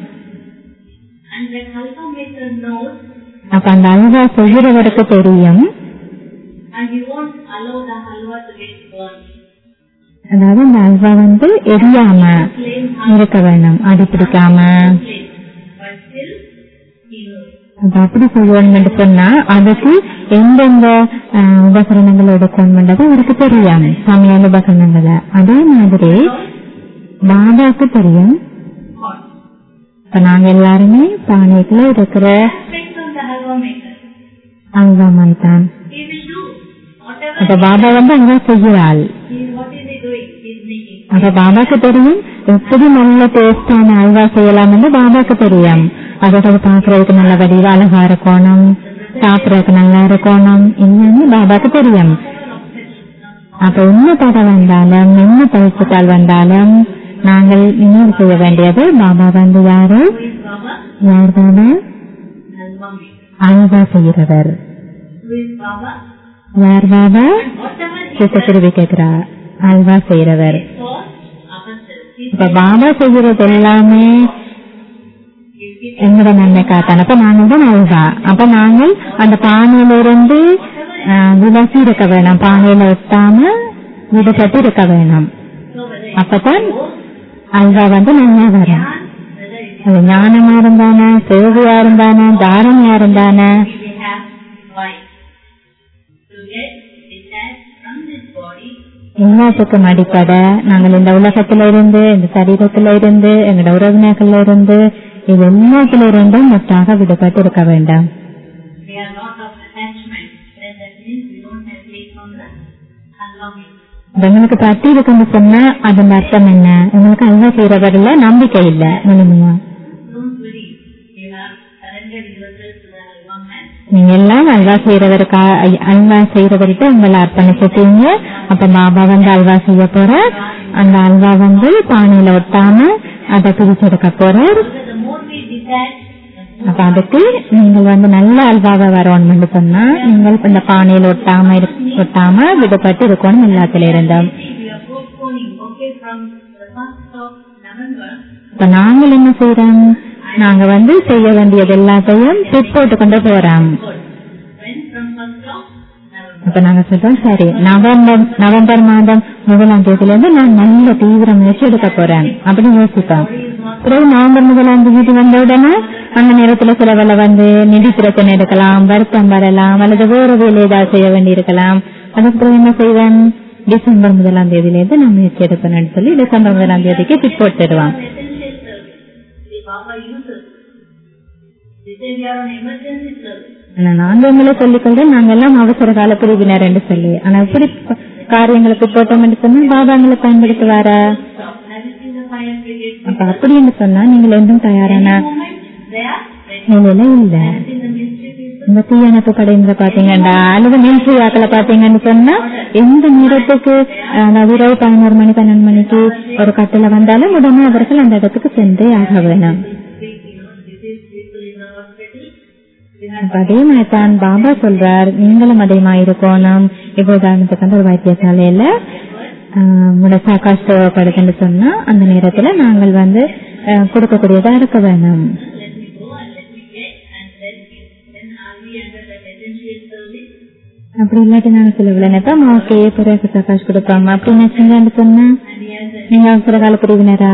அப்ப அந்த அல்வா செய்யறவருக்கு தெரியும். அதாவது அந்த அல்வா வந்து எரியாம இருக்க வேணும், அடி பிடிக்காம. அப்படி செய்யணும் சொன்னா அதுக்கு எந்தெந்த உபகரணங்கள் எடுக்கணும்ன்றது அவருக்கு தெரியும், சமையல் உபகரணங்களை. அதே மாதிரி பாபாவுக்கு தெரியும். இப்ப நாங்க எல்லாருமே பானைக்குள்ள இருக்கிற அல்வா மாதிரி தான். அப்ப பாபா வந்து அல்வா செய்யறாள். அப்ப பாபாக்கு தெரியும் எப்படி நல்ல டேஸ்டான அல்வா செய்யலாம் என்று பாபாக்கு தெரியும். அதோட பாக்குறதுக்கு நல்ல வடிவா அழகா இருக்கணும், சாப்பிடறதுக்கு நல்லா இருக்கணும், எல்லாமே பாபாக்கு தெரியும். அப்ப என்ன தடை வந்தாலும் என்ன பயிற்சித்தால் வந்தாலும் நாங்கள் இன்னொரு செய்ய வேண்டியது, பாபா வந்து யாரு? யார் பாபா? அல்வா செய்கிறவர். யார் பாபா? சித்தக்குருவி கேட்கிறார். அல்வா செய்கிறவர். இப்ப பாபா செய்கிறது எல்லாமே எங்கட நன்மைக்காத்தான். அப்ப நாங்கள் தான் அல்வா. அப்ப நாங்கள் அந்த பானையில இருந்து விலசி இருக்க வேணும், பானையில ஒட்டாம விடுபட்டு இருக்க வேணும். அப்பதான் அல்வா வந்து நல்லா வரும். அது ஞானமா இருந்தானே, சேவையா இருந்தானே, தாரணையா இருந்தானே, எல்லாத்துக்கும் அடிப்படை நாங்கள் இந்த உலகத்தில இருந்து, இந்த சரீரத்தில இருந்து, எங்களோட உறவினர்கள்ல இருந்து, இது எல்லாத்தில இருந்தும் மொத்தாக விடுபட்டு இருக்க வேண்டாம். எங்களுக்கு பட்டி இருக்குன்னு சொன்னா அதன் அர்த்தம் என்ன? எங்களுக்கு அல்வா செய்யறவர்கள நம்பிக்கை இல்ல. முழுமையா நீங்க எல்லாம் அல்வா செய்யறவருக்கா, அல்வா செய்யறவர்கிட்ட உங்களை அர்ப்பணிச்சுட்டீங்க. அப்ப பாபா வந்து அல்வா செய்ய போற, அந்த அல்வா வந்து பானையில ஒட்டாம அதை பிரிச்செடுக்க போறார். அப்ப அதுக்கு நீங்கள் வந்து நல்ல அல்வாவை வரணும்னு சொன்னா நீங்கள் இந்த பானையில ஒட்டாம ஒட்டாம விடுபட்டு இருக்கணும் எல்லாத்துல இருந்தோம். இப்ப நாங்கள் என்ன செய்யறோம்? நாங்க வந்து செய்ய வேண்டியது எல்லாத்தையும் பிற்போட்டு கொண்டு போறோம். இப்ப நாங்க சொல்றோம், சரி நவம்பர் நவம்பர் மாதம் முதலாம் தேதியில இருந்து நான் நல்ல தீவிர முயற்சி எடுக்க போறேன் அப்படின்னு யோசிப்போம். பிறகு நவம்பர் முதலாம் தேதி வந்த உடனே அந்த நேரத்துல சில வேலை வந்து நிதி பிரச்சனை இருக்கலாம், வருத்தம் வரலாம், அல்லது வேற வேலை ஏதாவது செய்ய வேண்டி இருக்கலாம். அதுக்கு பிறகு என்ன செய்வேன்? டிசம்பர் முதலாம் தேதியில இருந்து நான் முயற்சி எடுப்பேன்னு சொல்லி டிசம்பர் முதலாம் தேதிக்கு பிற்போட்டுடுவான். நாங்க உங்களை சொல்லிக்கொள்றேன், நாங்க எல்லாம் அவசர கால பிரிவினர் என்று சொல்லி. ஆனா இப்படி காரியங்களுக்கு போட்டோம் என்று சொன்னா பாபாங்களை பயன்படுத்துவார. அப்ப அப்படின்னு சொன்னா நீங்கள் எதுவும் தயாரான நிலையில இல்ல. இந்த தீயணைப்பு படையில பாத்தீங்கன்னா அல்லது மிலிட்டரி ஆக்களை பாத்தீங்கன்னு சொன்னா எந்த நேரத்துக்கு இரவு பதினோரு மணி பன்னெண்டு மணிக்கு ஒரு கட்டளை வந்தாலும் உடனே அவர்கள் அந்த இடத்துக்கு சென்றே ஆக வேணும். அதே மாதிரி தான் பாபா சொல்றார், நீங்களும் அதேமா இருக்கணும். இப்போ உதாரணத்துக்கு வந்து ஒரு வைத்தியசாலையில முடசா கஷ்டப்படுதுன்னு சொன்னா அந்த நேரத்துல நாங்கள் வந்து கொடுக்கக்கூடியதா இருக்க வேணும். அப்படி இல்லாட்டி நாங்க சொல்ல நினைப்போம், ஓகே பிறகு காசு கொடுப்பாங்க அப்படின்னு நினைச்சீங்கன்னு சொன்னா நீங்க அவசர கால பிரிவினரா?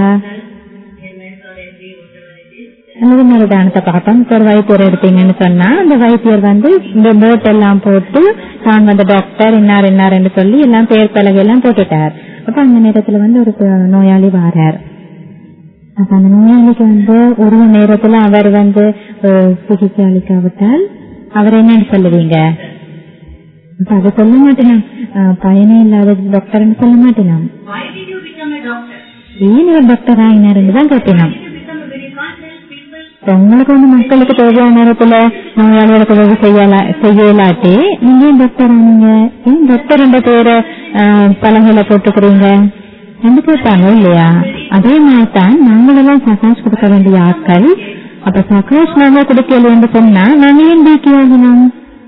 ஒரு தானத்தை பார்ப்போம். ஒரு வைத்தியர் எடுத்தீங்கன்னு சொன்னா அந்த வைத்தியர் வந்து இந்த போட் எல்லாம் போட்டு தான் வந்து டாக்டர் இன்னார் இன்னார்ன்னு சொல்லி எல்லாம் பேர் பலகை எல்லாம் போட்டுட்டார். அப்ப அந்த நேரத்துல வந்து ஒரு நோயாளி வாரார். அப்ப அந்த நோயாளிக்கு வந்து ஒரு நேரத்துல அவர் வந்து சிகிச்சை அளிக்காவிட்டால் அவர் என்னன்னு சொல்லுவீங்க? அப்ப அதை சொல்ல மாட்டேனா, பயனே இல்லாத டாக்டர்ன்னு சொல்ல மாட்டேனா, ஏன் இவர் டாக்டர் ஆயினாருன்னு தான் கேட்பினோம். உங்களுக்கு வந்து மக்களுக்கு தேவையான நேரத்துல நோயாளிகளுக்கு உதவி செய்யல செய்யலாட்டி நீங்க ஏன் டாக்டர் ஆனீங்க? ஏன் டாக்டர் என்ற பேரை பலகையில போட்டுக்கிறீங்க என்று கேட்பாங்க இல்லையா? அதே மாதிரிதான் நாங்களெல்லாம் சகாஷ் கொடுக்க வேண்டிய ஆட்கள். அப்ப சகாஷ் நாங்க கொடுக்கல என்று சொன்னா நாங்க ஏன் பிகே ஆகணும்?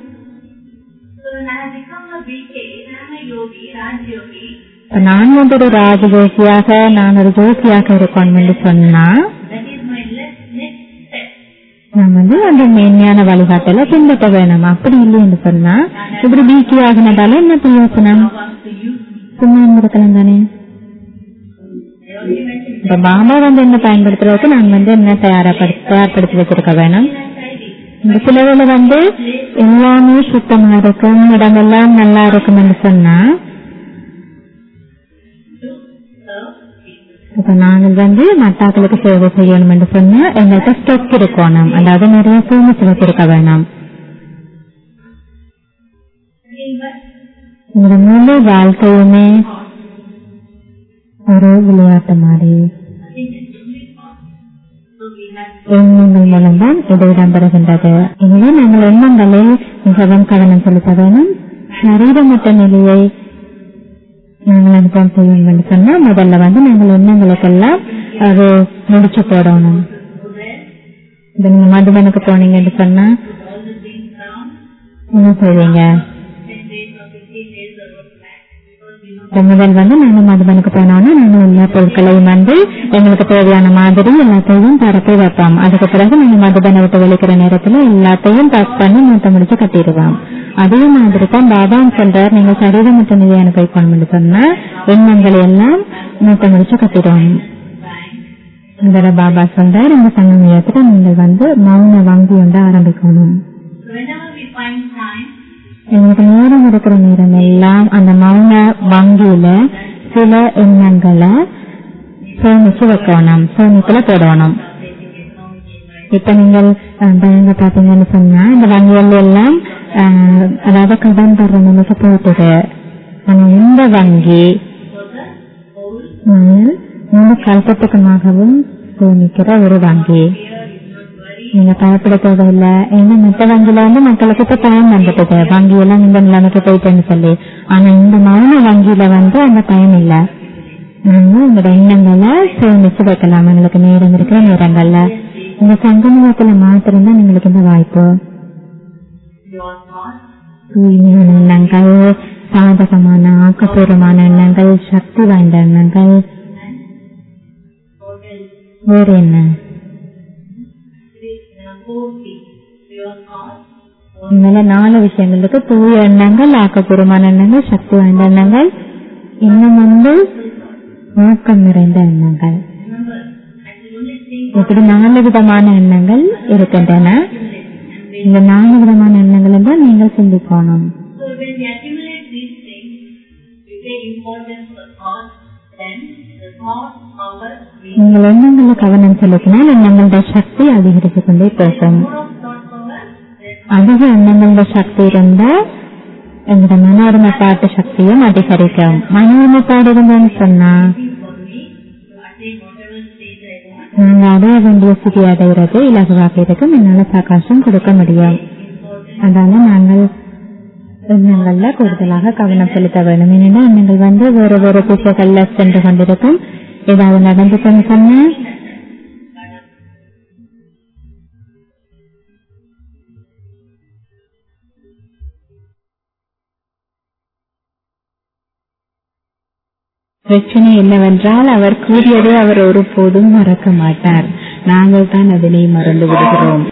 நான் வந்து ஒரு ராஜயோகியாக நான் ஒரு ஜோசியாக இருக்கணும் என்று சொன்னா நான் வந்து அந்த மென்மையான வழிகாட்டல பின்பற்ற வேணும். அப்படி இல்லை என்று சொன்னா இப்படி பிகே ஆகினதால என்ன பிரயோசனம்? சும்மா இருக்கலாம் தானே. இப்ப பாபா வந்து என்ன பயன்படுத்துறதுக்கு நான் வந்து என்ன தயாரப்படுத்த தயார்படுத்தி வச்சிருக்க வேணும். இந்த சிலவுல வந்து எல்லாமே சுத்தமா இருக்கும், இடமெல்லாம் நல்லா இருக்கும் என்று சொன்னா இப்ப நாங்கள் வந்து மத்தாக்களுக்கு சேவை செய்யணும் என்று சொன்னா எங்கள்கிட்ட ஸ்டெக் இருக்கணும், அதாவது நிறைய சேமிச்சு வச்சிருக்க வேணாம். இந்த முழு வாழ்க்கையுமே ஒரு விளையாட்டு மாதிரி எண்ணங்கள் மூலம்தான் இது இடம்பெறுகின்றது. எனவே நாங்கள் எண்ணங்களில் மிகவும் கவனம் செலுத்த வேணும். சரீரமற்ற நிலையை நாங்கள் அனுபவம் செய்யணும் என்று சொன்னா முதல்ல வந்து நாங்கள் எண்ணங்களுக்கெல்லாம் அது முடிச்சு போடணும். இப்ப நீங்க மதுபனுக்கு போனீங்கன்னு சொன்னா என்ன செய்வீங்க? முதல் வந்து நாங்க மதுபனுக்கு போனோம்னா நாங்க எல்லா பொருட்களையும் வந்து எங்களுக்கு தேவையான மாதிரி எல்லாத்தையும் பரப்பி வைப்போம். அதுக்கு பிறகு நீங்க மதுபனை விட்டு வெளிக்கிற நேரத்துல எல்லாத்தையும் பேக் பண்ணி மூட்டை முடிச்சு கட்டிடுவோம். அதே மாதிரி தான் பாபா சொல்றார், நீங்க சரீரமற்ற நிலையை அனுபவிக்கணும்னு சொன்னா எண்ணங்களை எல்லாம் மூட்டை முடிச்சு கட்டிடுவோம். இந்த பாபா சொல்றார், இந்த சமயத்துல நீங்கள் வந்து மௌன வங்கி ஒன்று ஆரம்பிக்கணும். எங்களுக்கு நேரம் இருக்கிற நேரம் எல்லாம் அந்த மௌன வங்கியில சில எண்ணங்களை சேமிச்சு வைக்கணும், சேமிப்புல போடணும். இப்ப நீங்கள் பேங்க பாத்தீங்கன்னு சொன்னா இந்த வங்கிகள் எல்லாம் அதாவது கடன் தர்ற நிலைக்கு போட்டுது. ஆனா இந்த வங்கி முழு கல்பத்துக்குமாகவும் சேமிக்கிற ஒரு வங்கி. நீங்க பயப்பட தேவையில்லை. ஏன்னா மற்ற வங்கியில வந்து மக்களுக்கு இப்ப பயம் வந்துட்டு வங்கி எல்லாம் இந்த நிலைமைக்கு போயிட்டேன்னு சொல்லி. ஆனா இந்த மௌன வங்கியில வந்து அந்த பயம் இல்லை. நாங்க உங்களோட எண்ணங்களை சேமிச்சு வைக்கலாம் எங்களுக்கு நேரம் இருக்கிற நேரங்கள்ல. இந்த சங்கமத்துல மாத்திரம்தான் எங்களுக்கு இந்த வாய்ப்பு. தூய்மையான எண்ணங்கள், சாதகமான ஆக்கப்பூர்வமான எண்ணங்கள், சக்தி வாய்ந்த எண்ணங்கள். வேற என்ன? இந்த நாலு விஷயங்களுக்கு தூய எண்ணங்கள், ஆக்கப்பூர்வமான எண்ணங்கள், சக்தி வாய்ந்த எண்ணங்கள், இன்னும் வந்து நோக்கம் நிறைந்த எண்ணங்கள். இப்படி நாலு விதமான எண்ணங்கள் இருக்கின்றன. இந்த நாலு விதமான எண்ணங்களை தான் நீங்கள் சிந்திக்கணும். நீங்கள் எண்ணங்களை கவனம் செலுத்தினால் எண்ணங்களோட சக்தி அதிகரித்து கொண்டே போகும். அதிக எண்ணங்களோட சக்தி இருந்தா எங்களோட மன ஒருமைப்பாட்டு சக்தியும் அதிகரிக்கும். மன ஒருமைப்பாடு இருந்தோன்னு சொன்னா நாங்க அடைய வேண்டிய ஸ்திதி அடைகிறது இலகுவாக்கிறதுக்கு என்னால பிரகாசம் கொடுக்க முடியும். அதனால நாங்கள் எண்ணங்கள்ல கூடுதலாக கவனம் செலுத்த வேண்டும். ஏன்னா எண்ணங்கள் வந்து வேற வேற திசைகள்ல சென்று கொண்டிருக்கும். ஏதாவது நடந்துச்சுன்னு சொன்னா பிரச்சனை என்னவென்றால் அவர் கூறியதை அவர் ஒருபோதும் மறக்க மாட்டார். நாங்கள் தான் அதனை மறந்து விடுகிறோம்.